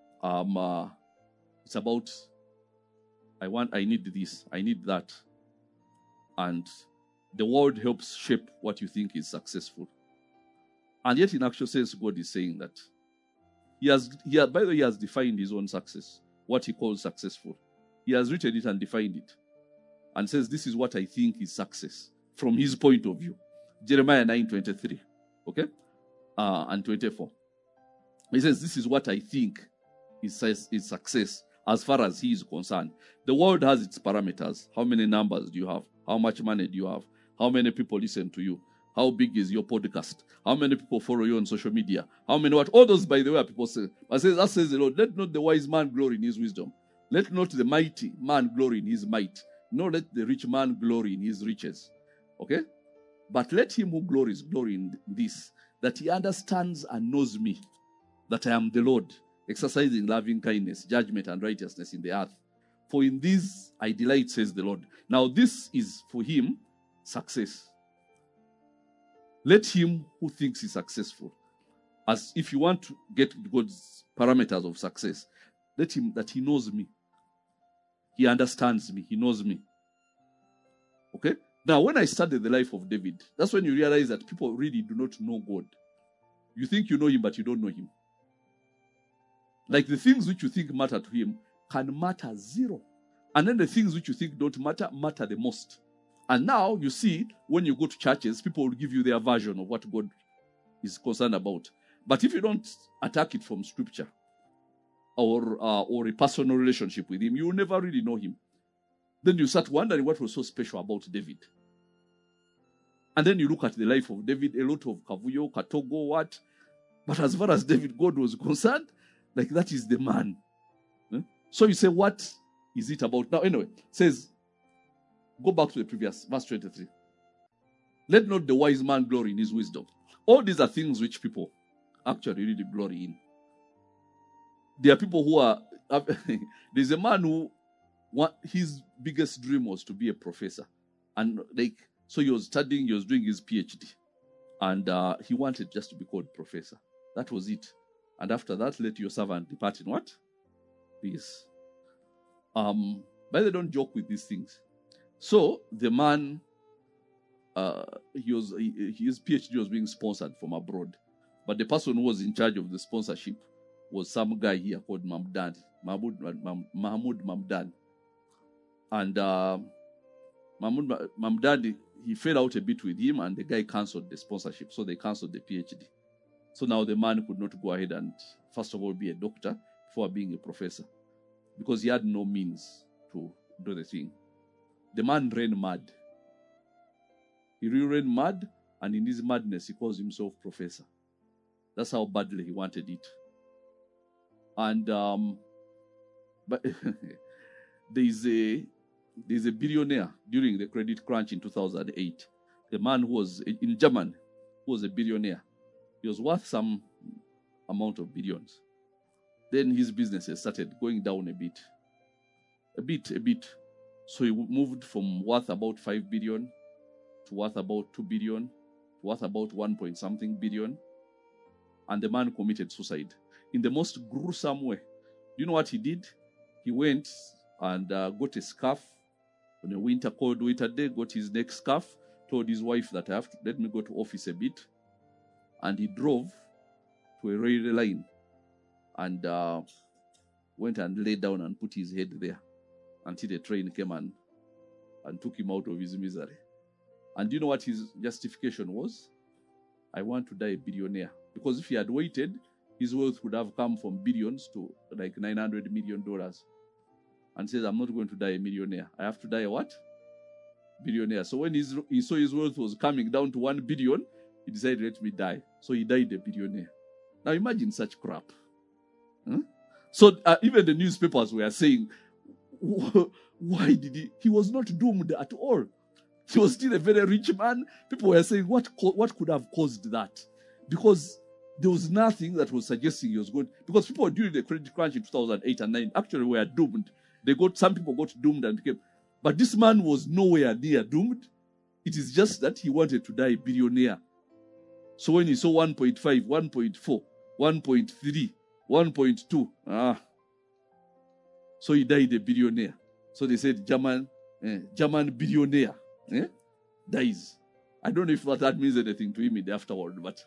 it's about I need this, I need that. And the world helps shape what you think is successful. And yet in actual sense, God is saying that by the way, he has defined his own success, what he calls successful. He has written it and defined it. And says, this is what I think is success from his point of view. Jeremiah 9:23. Okay? And 24. He says, this is what I think is success as far as he is concerned. The world has its parameters. How many numbers do you have? How much money do you have? How many people listen to you? How big is your podcast? How many people follow you on social media? How many what? All those, by the way, people say. But says, that says the Lord, let not the wise man glory in his wisdom. Let not the mighty man glory in his might. Nor let the rich man glory in his riches. Okay? But let him who glories glory in this, that he understands and knows me, that I am the Lord, exercising loving kindness, judgment, and righteousness in the earth. For in this I delight, says the Lord. Now this is for him success. Let him who thinks he's successful, as if you want to get God's parameters of success, let him that he knows me. He understands me. He knows me. Okay? Now, when I studied the life of David, that's when you realize that people really do not know God. You think you know him, but you don't know him. Like the things which you think matter to him can matter zero. And then the things which you think don't matter the most. And now, you see, when you go to churches, people will give you their version of what God is concerned about. But if you don't attack it from scripture, or a personal relationship with him, you will never really know him. Then you start wondering what was so special about David. And then you look at the life of David, a lot of kavuyo, katogo, what? But as far as David, God was concerned, like that is the man. So you say, what is it about? Now, anyway, it says, go back to the previous, verse 23. Let not the wise man glory in his wisdom. All these are things which people actually really glory in. There are people who are, there's a man who, his biggest dream was to be a professor. And so he was studying, he was doing his PhD. And he wanted just to be called professor. That was it. And after that, let your servant depart in what? Peace. But they don't joke with these things. So the man, his PhD was being sponsored from abroad. But the person who was in charge of the sponsorship was some guy here called Mahmoud Mamdani. And Mamdani, he fell out a bit with him, and the guy cancelled the sponsorship. So they cancelled the PhD. So now the man could not go ahead and, first of all, be a doctor before being a professor, because he had no means to do the thing. The man ran mad. He really ran mad, and in his madness, he calls himself professor. That's how badly he wanted it. And but there's a billionaire during the credit crunch in 2008. The man who was in Germany, who was a billionaire. He was worth some amount of billions. Then his businesses started going down a bit. So he moved from worth about 5 billion to worth about 2 billion, to worth about 1 point something billion. And the man committed suicide in the most gruesome way. Do you know what he did? He went and got a scarf on a cold winter day, got his neck scarf, told his wife that I have to let me go to office a bit. And he drove to a railway line and went and lay down and put his head there until the train came and took him out of his misery. And do you know what his justification was? I want to die a billionaire. Because if he had waited, his wealth could have come from billions to like $900 million. And says, I'm not going to die a millionaire. I have to die a what? Billionaire. So when he saw his wealth was coming down to 1 billion, he decided, let me die. So he died a billionaire. Now imagine such crap. Huh? So even the newspapers were saying, why did he was not doomed at all. He was still a very rich man. People were saying, what could have caused that? Because there was nothing that was suggesting he was going. Because people during the credit crunch in 2008 and 9 actually were doomed. Some people got doomed and became. But this man was nowhere near doomed. It is just that he wanted to die a billionaire. So when he saw 1.5, 1.4, 1.3, 1.2, so he died a billionaire. So they said German billionaire dies. I don't know if that means anything to him in the afterworld, but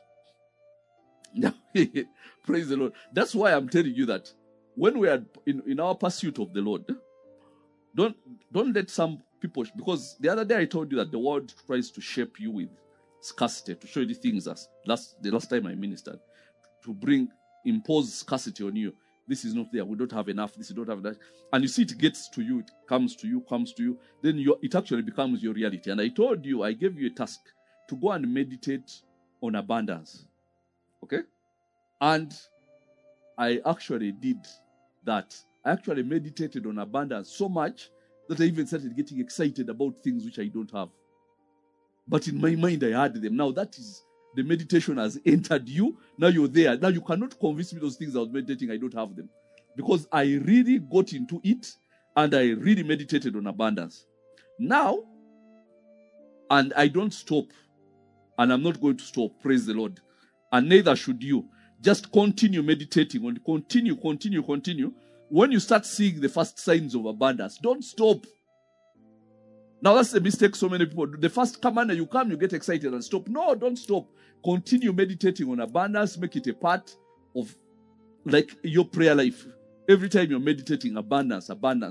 praise the Lord. That's why I'm telling you that when we are in our pursuit of the Lord, don't let some people, because the other day I told you that the world tries to shape you with scarcity, to show you the things as the last time I ministered, to impose scarcity on you. This is not there. We don't have enough. This, we don't have that. And you see, it gets to you. It comes to you. Then it actually becomes your reality. And I told you, I gave you a task to go and meditate on abundance. Okay? And I actually did that. I actually meditated on abundance so much that I even started getting excited about things which I don't have. But in my mind, I had them. Now that is, the meditation has entered you. Now you're there. Now you cannot convince me those things I was meditating, I don't have them. Because I really got into it and I really meditated on abundance. Now, and I don't stop. And I'm not going to stop. Praise the Lord. And neither should you. Just continue meditating on continue. When you start seeing the first signs of abundance, don't stop. Now that's the mistake so many people do. The first command you come, you get excited and stop. No, don't stop. Continue meditating on abundance. Make it a part of like your prayer life. Every time you're meditating abundance.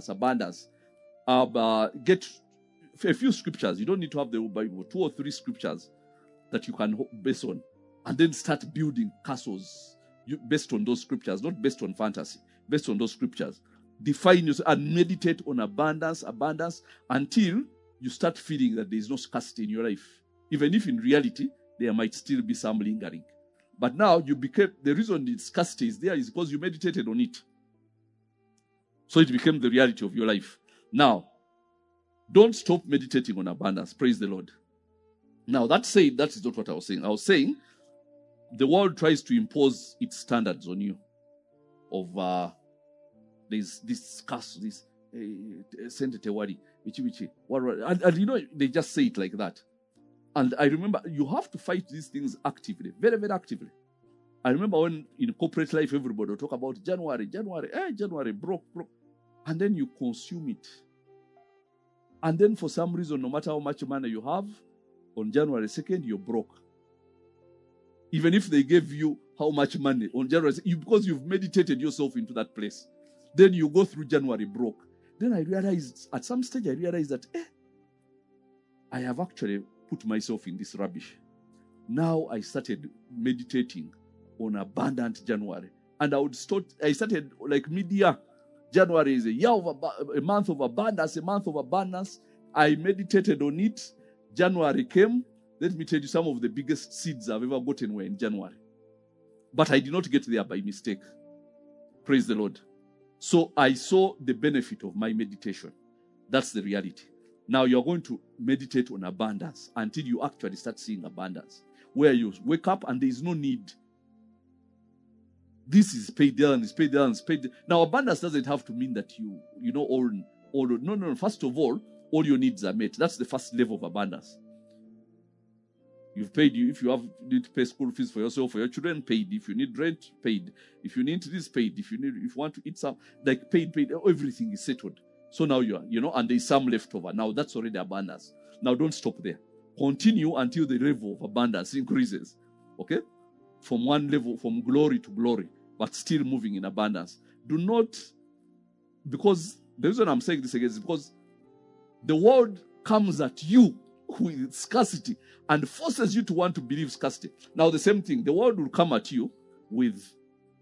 Get a few scriptures. You don't need to have the Bible. 2 or 3 scriptures that you can base on. And then start building castles based on those scriptures, not based on fantasy, based on those scriptures. Define yourself and meditate on abundance until you start feeling that there is no scarcity in your life. Even if in reality, there might still be some lingering. But now the reason the scarcity is there is because you meditated on it. So it became the reality of your life. Now, don't stop meditating on abundance. Praise the Lord. Now, that said, that is not what I was saying. I was saying the world tries to impose its standards on you of this scarce, this sentetewari, and you know, they just say it like that. And I remember you have to fight these things actively, very, very actively. I remember when in corporate life, everybody will talk about January, broke. And then you consume it. And then for some reason, no matter how much money you have, on January 2nd, you're broke. Even if they gave you how much money on January 2nd, because you've meditated yourself into that place. Then you go through January broke. Then at some stage, I realized that, I have actually put myself in this rubbish. Now I started meditating on abundant January. And I started like mid-year. January is a month of abundance, I meditated on it. January came. Let me tell you, some of the biggest seeds I've ever gotten were in January. But I did not get there by mistake. Praise the Lord. So I saw the benefit of my meditation. That's the reality. Now you're going to meditate on abundance until you actually start seeing abundance. Where you wake up and there is no need. This is paid down, it's paid down, it's paid down. Now abundance doesn't have to mean that you all. No. First of all your needs are met. That's the first level of abundance. You've paid. If you need to pay school fees for yourself, for your children, paid. If you need rent, paid. If you need this, paid. If you want to eat some, like paid. Everything is settled. So now and there's some left over. Now that's already abundance. Now don't stop there. Continue until the level of abundance increases. Okay? From one level, from glory to glory, but still moving in abundance. Do not, because the reason I'm saying this again is because the world comes at you with scarcity and forces you to want to believe scarcity. Now the same thing, the world will come at you with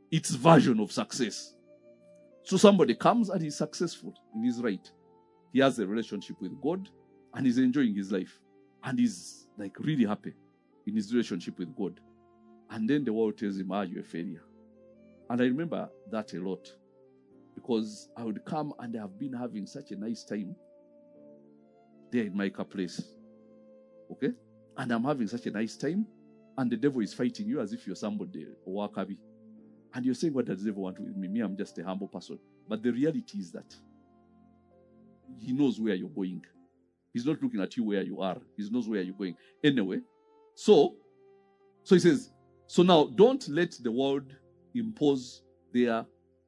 its version of success. So somebody comes and he's successful in his right. He has a relationship with God and he's enjoying his life. And he's like really happy in his relationship with God. And then the world tells him, you're a failure. And I remember that a lot. Because I would come and I have been having such a nice time there in Micah Place. Okay? And I'm having such a nice time. And the devil is fighting you as if you're somebody, Wakabi. And you're saying, what does the devil want with me? Me, I'm just a humble person. But the reality is that he knows where you're going. He's not looking at you where you are. He knows where you're going. Anyway, so he says, so now don't let the world impose their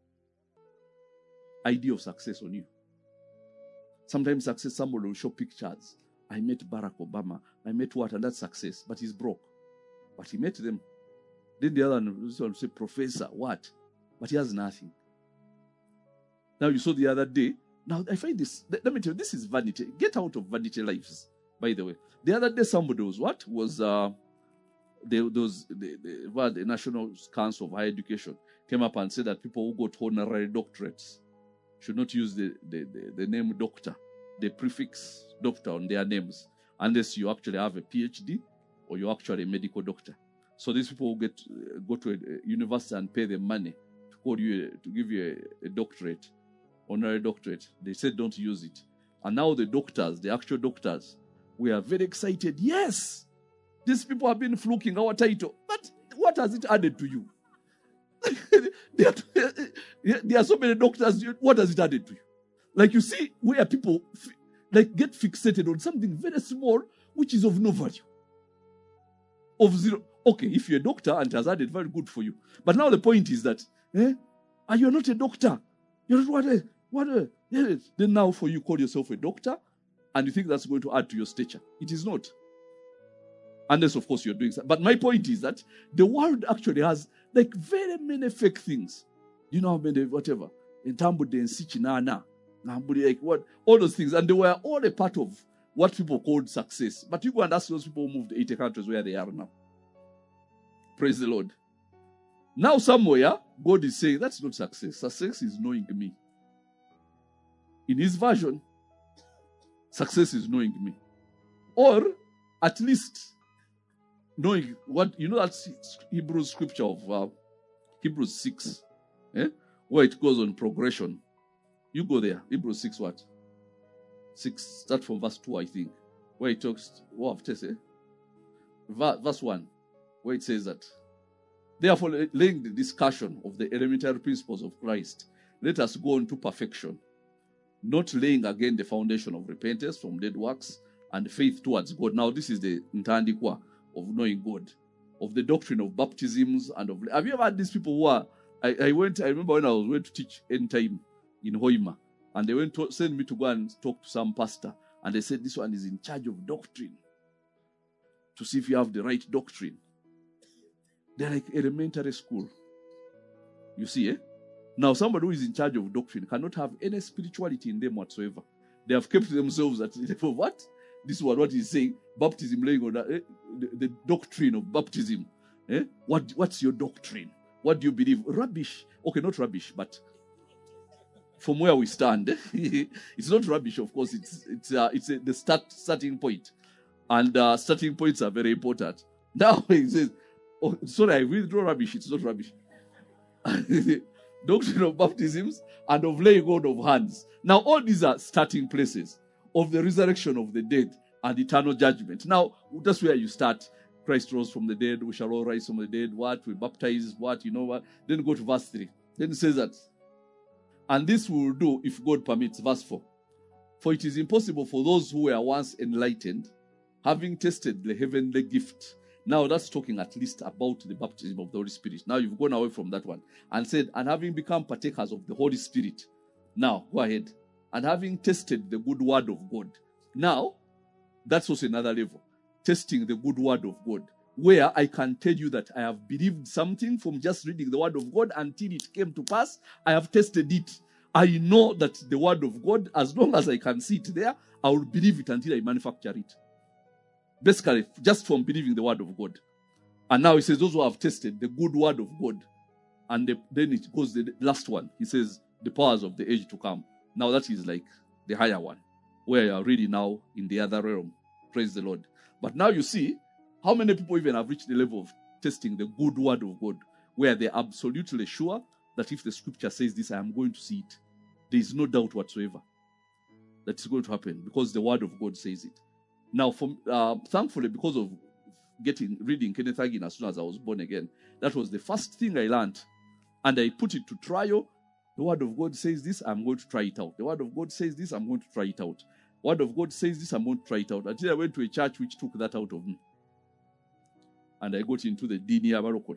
idea of success on you. Sometimes success, somebody will show pictures. I met Barack Obama. I met what? And that's success. But he's broke. But he met them. Then the other one will say, professor, what? But he has nothing. Now you saw the other day. Now I find this, let me tell you, this is vanity. Get out of vanity lives, by the way. The other day somebody was what? Was the National Council of Higher Education came up and said that people who got honorary doctorates should not use the name doctor, the prefix doctor on their names, unless you actually have a PhD or you're actually a medical doctor. So these people who go to a university and pay them money to give you a doctorate, honorary doctorate, they said don't use it. And now the doctors, the actual doctors, we are very excited. Yes, these people have been fluking our title. But what has it added to you? There are so many doctors. What has it added to you? Like you see where people get fixated on something very small, which is of no value. Of zero. Okay, if you're a doctor and it has added, very good for you. But now the point is that, you're not a doctor. You're not then now for you call yourself a doctor and you think that's going to add to your stature. It is not. Unless, of course, you're doing something. But my point is that the world actually has very many fake things. You know how many, whatever. In Tambude and Sichinana. What? All those things. And they were all a part of what people called success. But you go and ask those people who moved 80 countries where they are now. Praise the Lord. Now somewhere, God is saying, that's not success. Success is knowing me. In his version, success is knowing me. Or, at least, knowing what, that's Hebrews scripture of Hebrews 6, where it goes on progression. You go there. Hebrews 6 what? 6, start from verse 2, I think. Where it talks, verse 1, where it says that, therefore, laying the discussion of the elementary principles of Christ, let us go on to perfection, not laying again the foundation of repentance from dead works and faith towards God. Now, this is the ntandikwa of knowing God, of the doctrine of baptisms and of. Have you ever had these people who are? I remember when I was going to teach end time in Hoima, and they went to send me to go and talk to some pastor, and they said this one is in charge of doctrine to see if you have the right doctrine. They're like elementary school. You see, Now, somebody who is in charge of doctrine cannot have any spirituality in them whatsoever. They have kept themselves at the level of what? This is what he's saying. Baptism, laying on the doctrine of baptism. What's your doctrine? What do you believe? Rubbish. Okay, not rubbish, but from where we stand, it's not rubbish. Of course, it's the starting point, and starting points are very important. Now he says, "Oh, sorry, I withdraw rubbish. It's not rubbish." Doctrine of baptisms and of laying on of hands. Now, all these are starting places of the resurrection of the dead and eternal judgment. Now, that's where you start. Christ rose from the dead. We shall all rise from the dead. What? We baptize. What? You know what? Then go to verse 3. Then it says that. And this we will do if God permits. Verse 4. For it is impossible for those who were once enlightened, having tasted the heavenly gift. Now that's talking at least about the baptism of the Holy Spirit. Now you've gone away from that one and said, and having become partakers of the Holy Spirit. Now, go ahead. And having tasted the good word of God. Now, that's also another level. Testing the good word of God. Where I can tell you that I have believed something from just reading the word of God until it came to pass. I have tested it. I know that the word of God, as long as I can see it there, I will believe it until I manufacture it. Basically, just from believing the word of God. And now he says, those who have tested the good word of God And then it goes the last one. He says, the powers of the age to come. Now that is like the higher one, where you are really now in the other realm. Praise the Lord. But now you see, how many people even have reached the level of testing the good word of God, where they're absolutely sure that if the scripture says this, I am going to see it. There is no doubt whatsoever that it's going to happen because the word of God says it. Now, thankfully, because of reading Kenneth Hagin as soon as I was born again, that was the first thing I learned. And I put it to trial. The word of God says this, I'm going to try it out. The word of God says this, I'm going to try it out. Word of God says this, I'm going to try it out. Until I went to a church which took that out of me. And I got into the Dinia Barokore.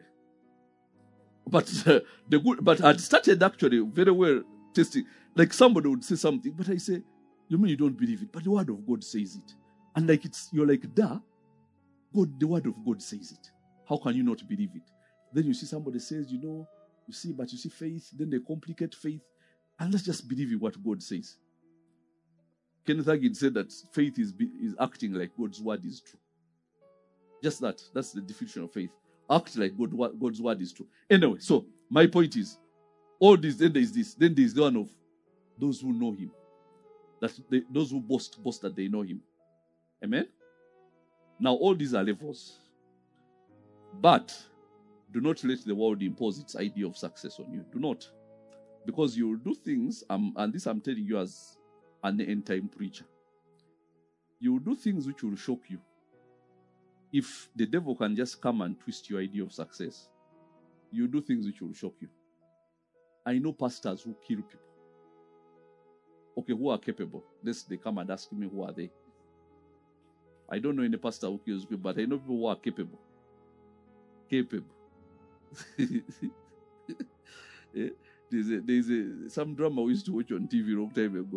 But I'd started actually very well testing. Like somebody would say something, but I say, you mean you don't believe it? But the word of God says it. And like you're like, duh, God, the word of God says it. How can you not believe it? Then you see somebody says, you see faith, then they complicate faith. And let's just believe in what God says. Kenneth Hagin said that faith is acting like God's word is true. Just that. That's the definition of faith. Act like God's word is true. Anyway, so my point is, all this, then there is this. Then there is the one of those who know him. Those who boast that they know him. Amen? Now, all these are levels. But do not let the world impose its idea of success on you. Do not. Because you will do things, and this I'm telling you as an end-time preacher. You will do things which will shock you. If the devil can just come and twist your idea of success, you do things which will shock you. I know pastors who kill people. Okay, who are capable? They come and ask me, who are they? I don't know any pastor who kills people, but I know people who are capable. Capable. Yeah. There's some drama we used to watch on TV a long time ago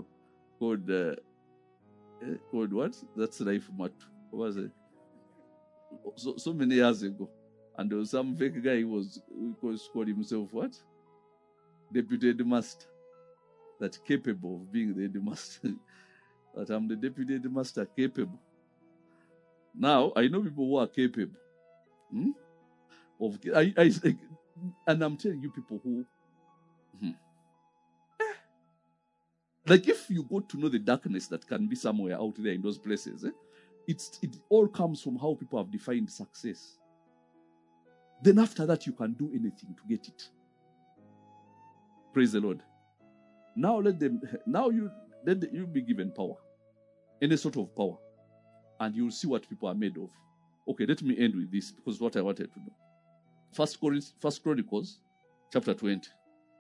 called what? That's Life Matter. What was it? So many years ago. And there was some fake guy who called himself what? Deputy Headmaster. That capable of being the headmaster. That I'm the deputy headmaster, capable. Now, I know people who are capable. And I'm telling you people who... Like if you go to know the darkness that can be somewhere out there in those places, it all comes from how people have defined success. Then after that, you can do anything to get it. Praise the Lord. Now let you be given power. Any sort of power. And you'll see what people are made of. Okay, let me end with this because what I wanted to do. First Chronicles, chapter 20.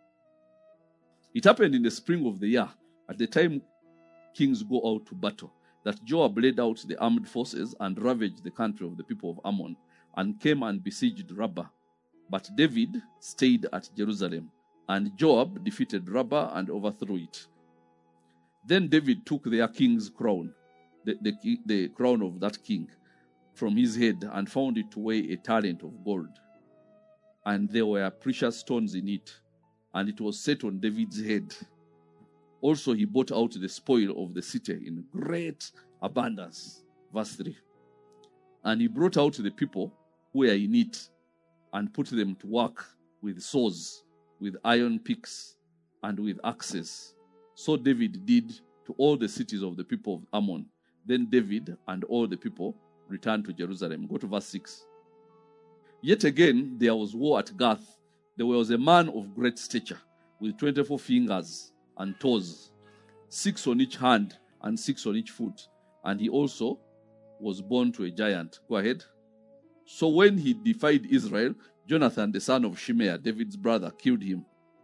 It happened in the spring of the year, at the time kings go out to battle, that Joab led out the armed forces and ravaged the country of the people of Ammon, and came and besieged Rabbah. But David stayed at Jerusalem, and Joab defeated Rabbah and overthrew it. Then David took their king's crown, the crown of that king, from his head, and found it to weigh a talent of gold. And there were precious stones in it, and it was set on David's head. Also he brought out the spoil of the city in great abundance. Verse 3. And he brought out the people who were in it, and put them to work with saws, with iron picks, and with axes. So David did to all the cities of the people of Ammon. Then David and all the people returned to Jerusalem. Go to verse 6. Yet again there was war at Gath. There was a man of great stature, with 24 fingers and toes, 6 on each hand and 6 on each foot. And he also was born to a giant. Go ahead. So when he defied Israel, Jonathan, the son of Shimei, David's brother, killed him.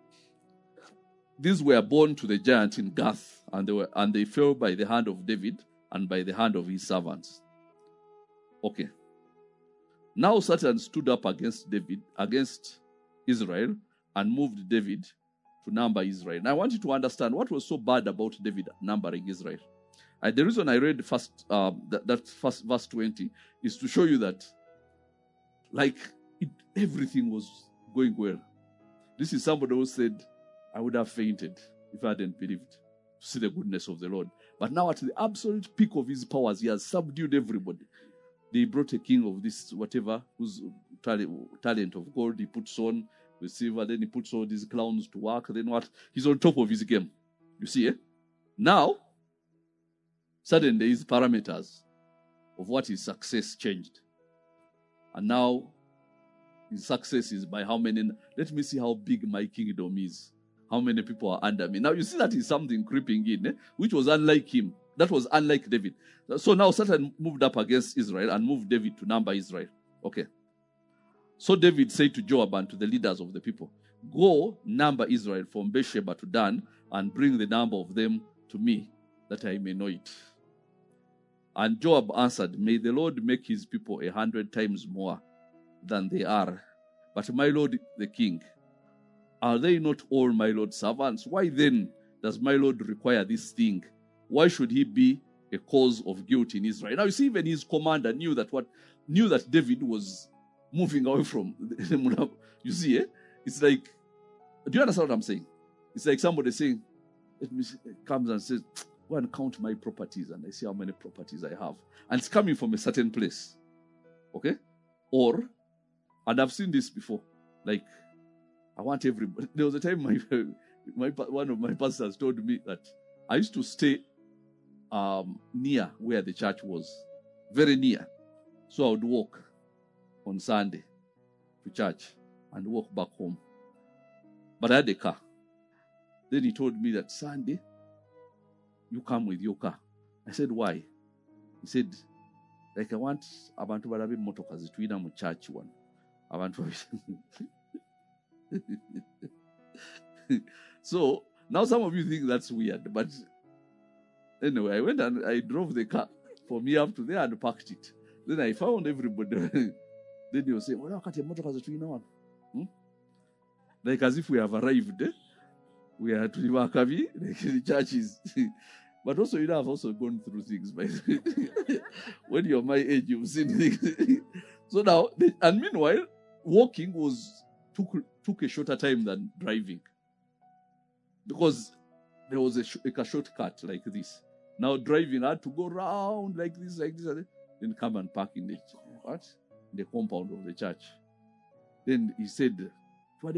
These were born to the giant in Gath, and they fell by the hand of David and by the hand of his servants. Okay. Now Satan stood up against Israel, and moved David to number Israel. Now I want you to understand what was so bad about David numbering Israel. The reason I read that first verse 20 is to show you that everything was going well. This is somebody who said, I would have fainted if I hadn't believed to see the goodness of the Lord. But now at the absolute peak of his powers, he has subdued everybody. They brought a king of this whatever, whose talent of gold he puts on with silver. Then he puts all these clowns to work. Then what? He's on top of his game. You see, eh? Now, suddenly his parameters of what is success changed. And now, his success is by how many. Let me see how big my kingdom is. How many people are under me. Now, you see that is something creeping in, which was unlike him. That was unlike David. So now Satan moved up against Israel and moved David to number Israel. Okay. So David said to Joab and to the leaders of the people, go number Israel from Beersheba to Dan and bring the number of them to me, that I may know it. And Joab answered, may the Lord make his people 100 times more than they are. But my lord the king, are they not all my lord's servants? Why then does my lord require this thing? Why should he be a cause of guilt in Israel? Now you see, even his commander knew that David was moving away from the. You see, it's like, do you understand what I'm saying? It's like somebody saying, comes and says, go and count my properties, and I see how many properties I have. And it's coming from a certain place. Okay? Or, and I've seen this before, like, I want everybody. There was a time one of my pastors told me that I used to stay near where the church was, very near. So I would walk on Sunday to church and walk back home. But I had a car. Then he told me that Sunday, you come with your car. I said, why? He said, like, I want abantu barabe motoka zituina mu church one. Abantu. So now some of you think that's weird, but anyway, I went and I drove the car from here up to there and parked it. Then I found everybody. Then you say, well, can't you motoka zituina one? Like as if we have arrived. We are to Wakavi, the churches. But also, I've also gone through things. By when you're my age, you've seen things. So now, and meanwhile, walking took a shorter time than driving. Because there was a shortcut like this. Now driving, I had to go round like this, then come and park in the compound of the church. Then he said, then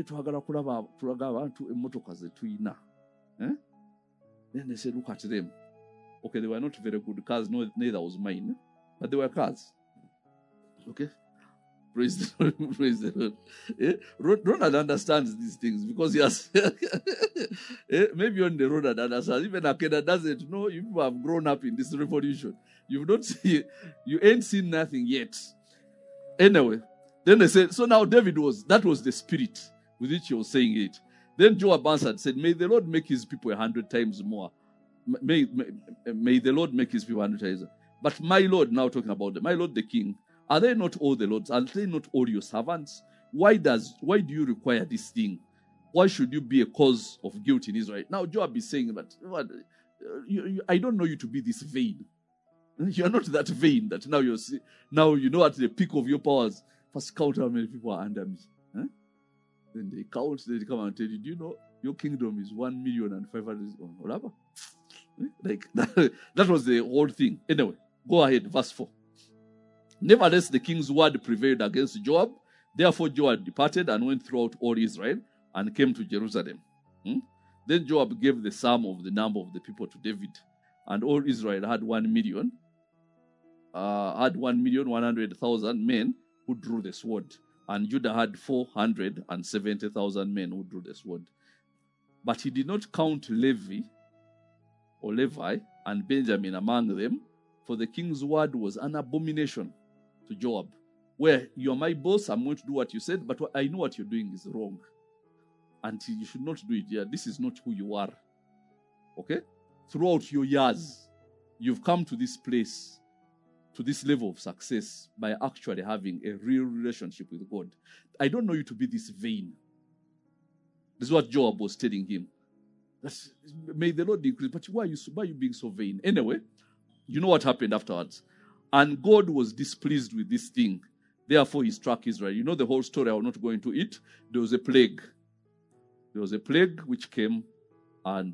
they said, look at them. Okay, they were not very good cars, neither was mine, but they were cars. Okay? Praise the Lord. Praise the Lord. Ronald understands these things because he has maybe on the road and understands. Even Akeda doesn't know. You people have grown up in this revolution. You ain't seen nothing yet. Anyway, then they said, so now that was the spirit with which he was saying it. Then Joab answered, said, may the Lord make his people 100 times more. May the Lord make his people 100 times. But my Lord, now talking about my Lord the king, are they not all the Lords? Are they not all your servants? Why do you require this thing? Why should you be a cause of guilt in Israel? Now Joab is saying that, I don't know you to be this vain. You are not that vain that now you know at the peak of your powers, first count how many people are under me. Huh? Then they count, they come and tell you, do you know your kingdom is 1,500,000 whatever? Like that was the whole thing. Anyway, go ahead, verse 4. Nevertheless, the king's word prevailed against Joab. Therefore, Joab departed and went throughout all Israel and came to Jerusalem. Then Joab gave the sum of the number of the people to David, and all Israel had 1,100,000 men who drew the sword, and Judah had 470,000 men who drew the sword. But he did not count Levi and Benjamin among them, for the king's word was an abomination to Joab. Where you're my boss, I'm going to do what you said, but I know what you're doing is wrong. And you should not do it. Yeah, this is not who you are. Okay? Throughout your years, you've come to this place, to this level of success by actually having a real relationship with God. I don't know you to be this vain. This is what Joab was telling him. May the Lord increase. But why are you being so vain? Anyway, you know what happened afterwards. And God was displeased with this thing. Therefore, he struck Israel. You know the whole story. I will not go into it. There was a plague. There was a plague which came and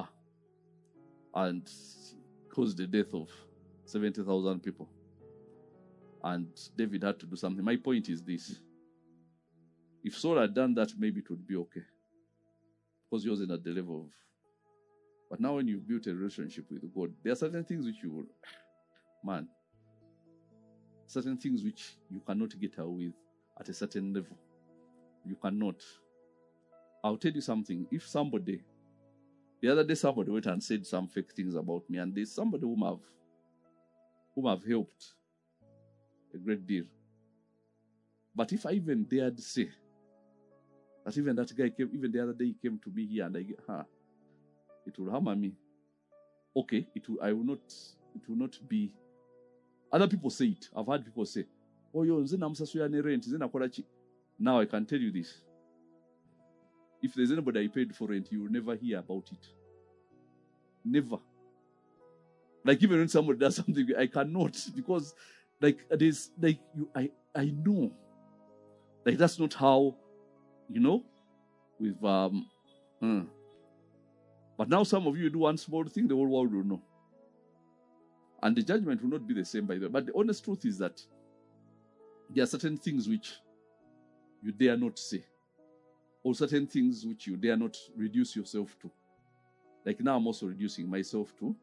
caused the death of 70,000 people. And David had to do something. My point is this. If Saul had done that, maybe it would be okay. Because he wasn't at the level of. But now when you've built a relationship with God, there are certain things which you will, certain things which you cannot get away with at a certain level. You cannot. I'll tell you something. If somebody, the other day somebody went and said some fake things about me, and there's somebody whom I've helped a great deal. But if I even dared say that even that guy came, even the other day he came to me here and I get it will hammer me. Okay, it will not be. Other people say it. I've heard people say, oh, yo, rent. Now I can tell you this. If there's anybody I paid for rent, you will never hear about it. Never. Like even when somebody does something, I cannot, because there's I know. Like that's not how, with But now some of you do one small thing, the whole world will know. And the judgment will not be the same by the way. But the honest truth is that there are certain things which you dare not say. Or certain things which you dare not reduce yourself to. Like now I'm also reducing myself to,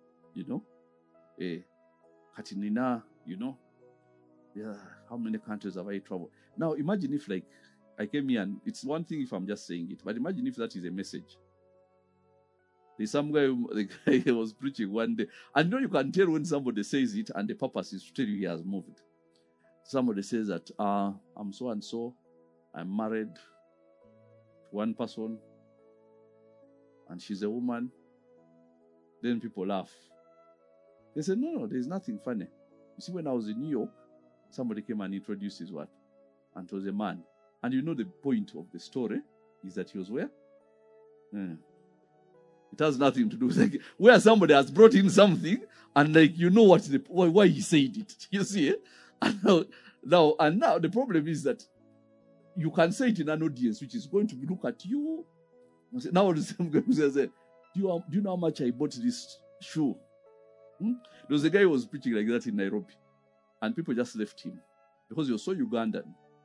Katinina, yeah, how many countries have I traveled? Now imagine if I came here and it's one thing if I'm just saying it, but imagine if that is a message. There's some guy who was preaching one day. And you can tell when somebody says it and the purpose is to tell you he has moved. Somebody says that, I'm so and so, I'm married to one person, and she's a woman. Then people laugh. They say, no, there's nothing funny. You see, when I was in New York, somebody came and introduced his wife, and it was a man. And the point of the story is that he was where? It has nothing to do with where somebody has brought in something, and why he said it. You see it? And now the problem is that you can say it in an audience which is going to look at you. Now the same guy says, do you know how much I bought this shoe? There was a guy who was preaching like that in Nairobi, and people just left him because he was so Ugandan.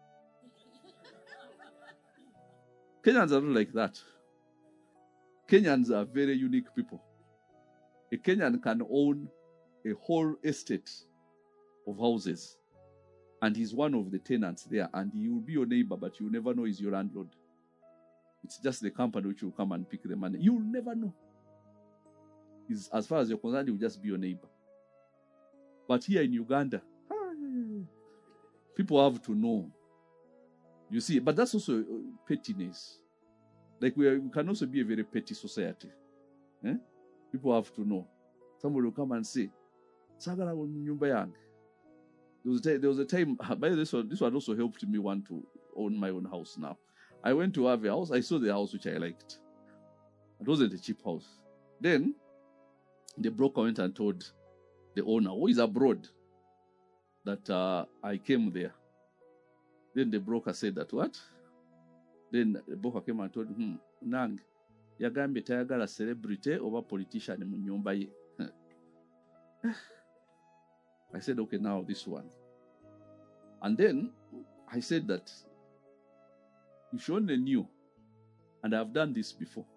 Kenyans are not like that. Kenyans are very unique people. A Kenyan can own a whole estate of houses, and he's one of the tenants there, and he will be your neighbor, but you will never know he's your landlord. It's just the company which will come and pick the money. You will never know. As far as you're concerned, he will just be your neighbor. But here in Uganda, people have to know. You see, but that's also pettiness. Like we can also be a very petty society. People have to know. Somebody will come and say, Sagala nyumba yang. There was a time, by this one also helped me want to own my own house now. I went to have a house, I saw the house which I liked. It wasn't a cheap house. Then, the broker went and told the owner, who is abroad, that I came there. Then the broker said that, what? Then the broker came and told him, Nang, yagambe tayagala celebrity over politician mu nyumba ye. I said, okay, now this one. And then I said that if you only knew, and I've done this before.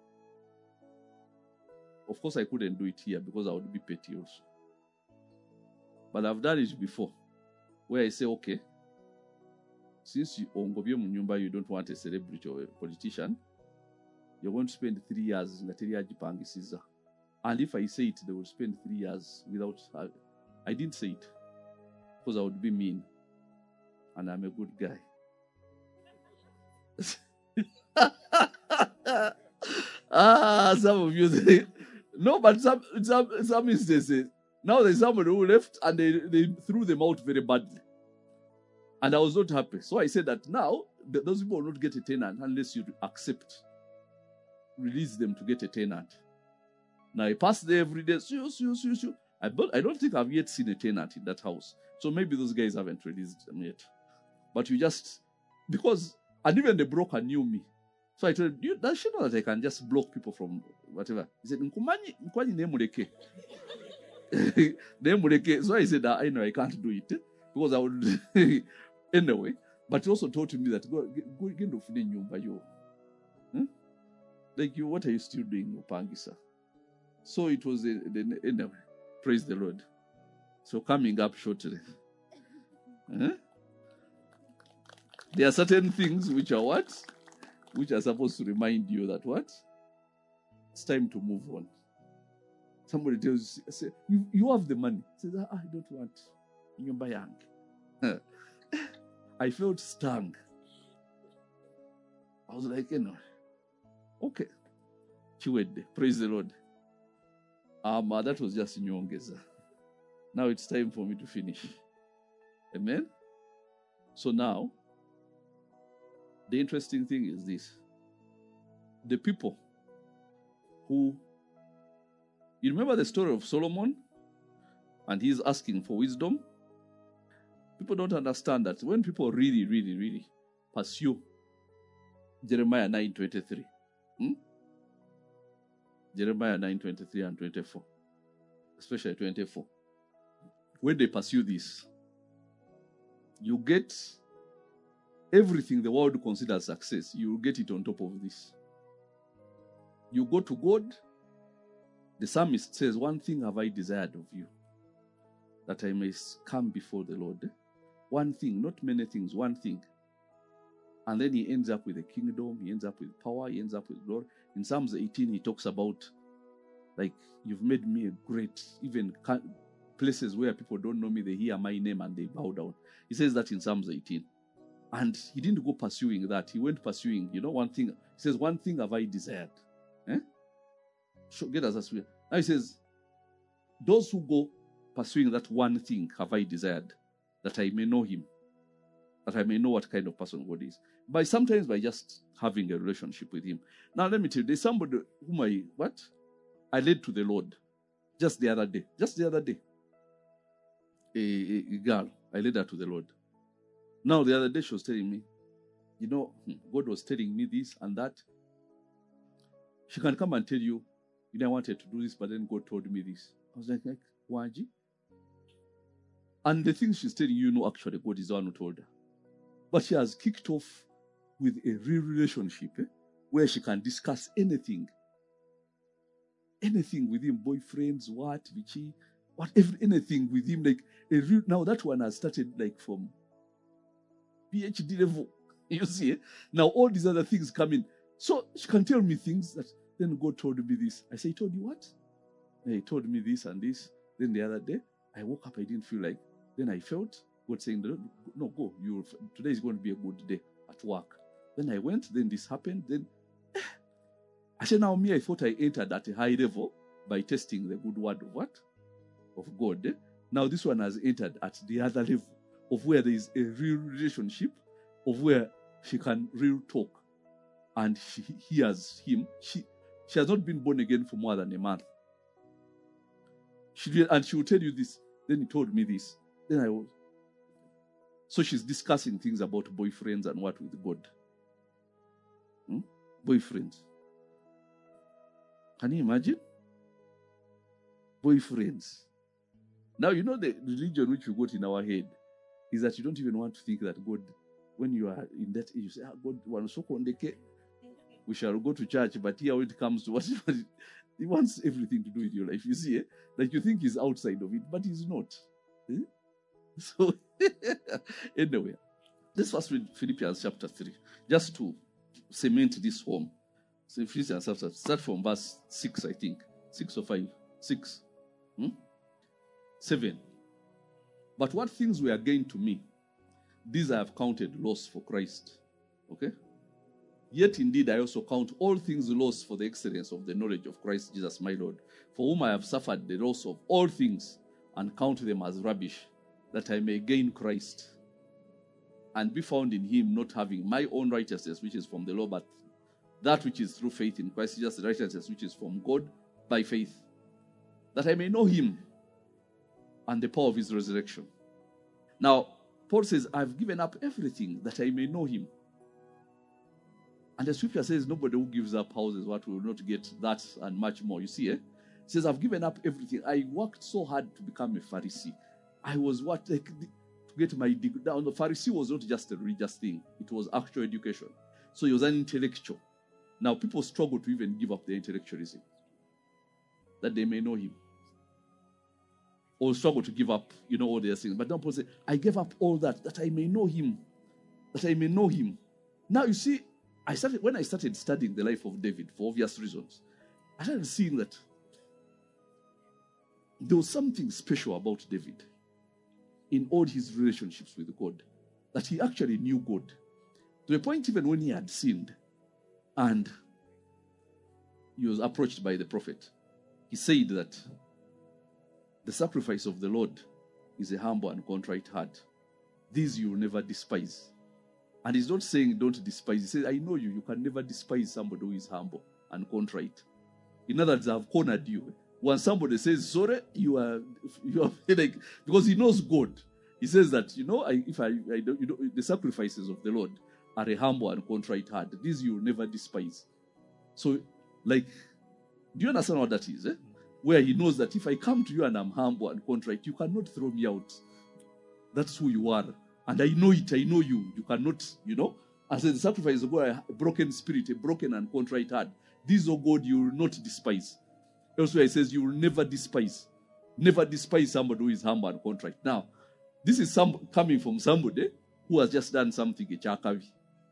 Of course, I couldn't do it here because I would be petty also. But I've done it before, where I say, okay, since you don't want a celebrity or a politician, you're going to spend 3 years in the Teriaji Caesar. And if I say it, they will spend 3 years without. I didn't say it because I would be mean, and I'm a good guy. Some of you say, no, but some instances, now there's somebody who left and they threw them out very badly. And I was not happy. So I said that now, those people will not get a tenant unless you release them to get a tenant. Now I pass there every day. I don't think I've yet seen a tenant in that house. So maybe those guys haven't released them yet. But and even the broker knew me. So I told him, does she know that I can just block people from whatever? He said, Nkumanyi nemuleke. Nemuleke. So I said, I know I can't do it. Because I would, anyway. But he also taught me that go get off the nyumba yo. Like you, what are you still doing, Upangisa? So it was anyway. Praise the Lord. So coming up shortly. There are certain things which are what? Which are supposed to remind you that what? It's time to move on. Somebody tells you, say, you have the money. Says, I don't want. Nyumba yang. I felt stung. I was like, okay. Chiwede. Praise the Lord. That was just nyongeza. Now it's time for me to finish. Amen? So now, the interesting thing is this. The people who... You remember the story of Solomon? And he's asking for wisdom? People don't understand that when people really, really, really pursue Jeremiah 9:23. Jeremiah 9:23 and 24. Especially 24. When they pursue this, you get everything the world considers success. You will get it on top of this. You go to God. The psalmist says, one thing have I desired of you, that I may come before the Lord. One thing, not many things, one thing. And then he ends up with a kingdom, he ends up with power, he ends up with glory. In Psalms 18, he talks about, like, you've made me a great, even places where people don't know me, they hear my name and they bow down. He says that in Psalms 18. And he didn't go pursuing that. He went pursuing, one thing. He says, one thing have I desired. Get us as we. Now he says, those who go pursuing that one thing have I desired, that I may know him, that I may know what kind of person God is. Sometimes by just having a relationship with him. Now let me tell you, there's somebody whom I led to the Lord just the other day. A girl, I led her to the Lord. Now the other day she was telling me, God was telling me this and that. She can come and tell you, I wanted to do this, but then God told me this. I was like, Waji? And the things she's telling you, actually, God is the one who told her. But she has kicked off with a real relationship where she can discuss anything. Anything with him, boyfriends, Vichy, anything with him. Like now that one has started like from PhD level. You see? Now all these other things come in. So she can tell me things that then God told me this. I say, he told you what? And he told me this and this. Then the other day, I woke up, I didn't feel like. Then I felt God saying, no, go. Today is going to be a good day at work. Then I went, then this happened. Then I said, now me, I thought I entered at a high level by testing the good word of what? Of God. Now this one has entered at the other level of where there is a real relationship, of where she can real talk. And she hears him. She has not been born again for more than a month. And she will tell you this. Then he told me this. Then I was. So she's discussing things about boyfriends and what with God. Boyfriends. Can you imagine? Boyfriends. Now, the religion which we got in our head is that you don't even want to think that God, when you are in that age, you say, God, we shall go to church, but here when it comes to whatever, he wants everything to do with your life. You see, like you think he's outside of it, but he's not. So, anyway, let's first read Philippians chapter 3, just to cement this home. So, Philippians chapter, start from verse 6, I think. 6 or 5. 6. 7. But what things were gained to me, these I have counted loss for Christ. Okay? Yet indeed I also count all things loss for the excellence of the knowledge of Christ Jesus my Lord, for whom I have suffered the loss of all things, and count them as rubbish, that I may gain Christ, and be found in him, not having my own righteousness, which is from the law, but that which is through faith in Christ Jesus, the righteousness which is from God by faith, that I may know him and the power of his resurrection. Now, Paul says, I've given up everything that I may know him. And the scripture says, nobody who gives up houses, what will not get that and much more. You see, It says, I've given up everything. I worked so hard to become a Pharisee. I was to get my degree. Now, the Pharisee was not just a religious thing. It was actual education. So he was an intellectual. Now, people struggle to even give up their intellectualism, that they may know him. Or struggle to give up, all their things. But now Paul says, I gave up all that I may know him. That I may know him. Now, you see, when I started studying the life of David, for obvious reasons, I started seeing that there was something special about David in all his relationships with God, that he actually knew God. To the point even when he had sinned and he was approached by the prophet, he said that the sacrifice of the Lord is a humble and contrite heart. These you will never despise. And he's not saying don't despise. He says, I know you can never despise somebody who is humble and contrite. In other words, I've cornered you. When somebody says sorry, you are like, because he knows God. He says that, the sacrifices of the Lord are a humble and contrite heart. These you will never despise. So, do you understand what that is? Where he knows that if I come to you and I'm humble and contrite, you cannot throw me out. That's who you are. And I know it, I know you. You cannot, as the sacrifice of God, a broken spirit, a broken and contrite heart. These, O God, you will not despise. Elsewhere it says you will never despise. Never despise somebody who is humble and contrite. Now, this is coming from somebody who has just done something, a chakavi.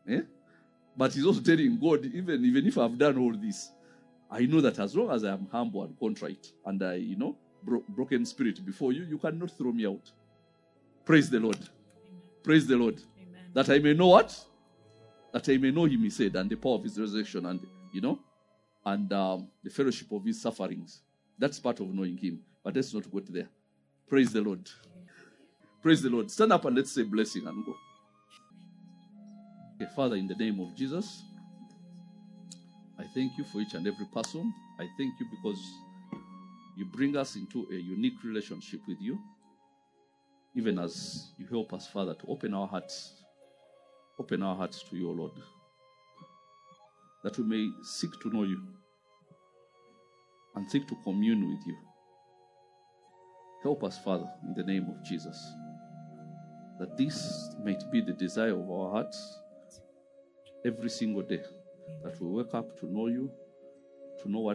But he's also telling God, even if I've done all this, I know that as long as I am humble and contrite and I, broken spirit before you, you cannot throw me out. Praise the Lord. Amen. Praise the Lord. Amen. That I may know what? That I may know him, he said, and the power of his resurrection and, and the fellowship of his sufferings. That's part of knowing him. But let's not go there. Praise the Lord. Praise the Lord. Stand up and let's say blessing and go. Okay, Father, in the name of Jesus, I thank you for each and every person. I thank you because you bring us into a unique relationship with you, even as you help us, Father, to open our hearts to you, O Lord, that we may seek to know you and seek to commune with you. Help us, Father, in the name of Jesus, that this might be the desire of our hearts every single day, that we wake up to know you, to know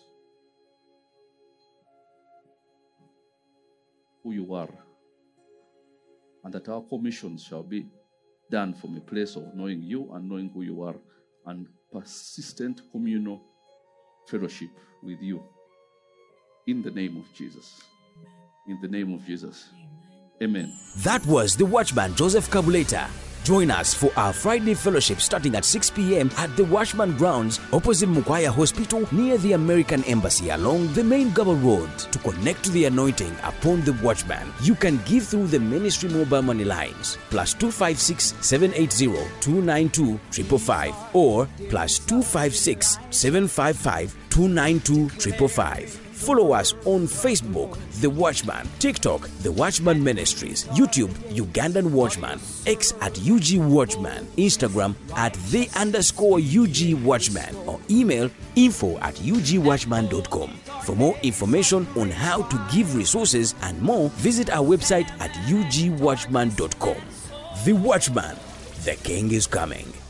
who you are, and that our commissions shall be done from a place of knowing you and knowing who you are, and persistent communal fellowship with you. In the name of Jesus. In the name of Jesus. Amen. That was the Watchman Joseph Kabuleta. Join us for our Friday fellowship starting at 6 p.m. at the Watchman Grounds opposite Mukwaya Hospital near the American Embassy along the main Gaba Road. To connect to the anointing upon the Watchman, you can give through the ministry mobile money lines +256 780 292 555 or +256 755 292 555. Follow us on Facebook, The Watchman, TikTok, The Watchman Ministries, YouTube, Ugandan Watchman, X at UG Watchman, Instagram at @the_UG Watchman, or email info@ugwatchman.com. For more information on how to give resources and more, visit our website at ugwatchman.com. The Watchman, the King is coming.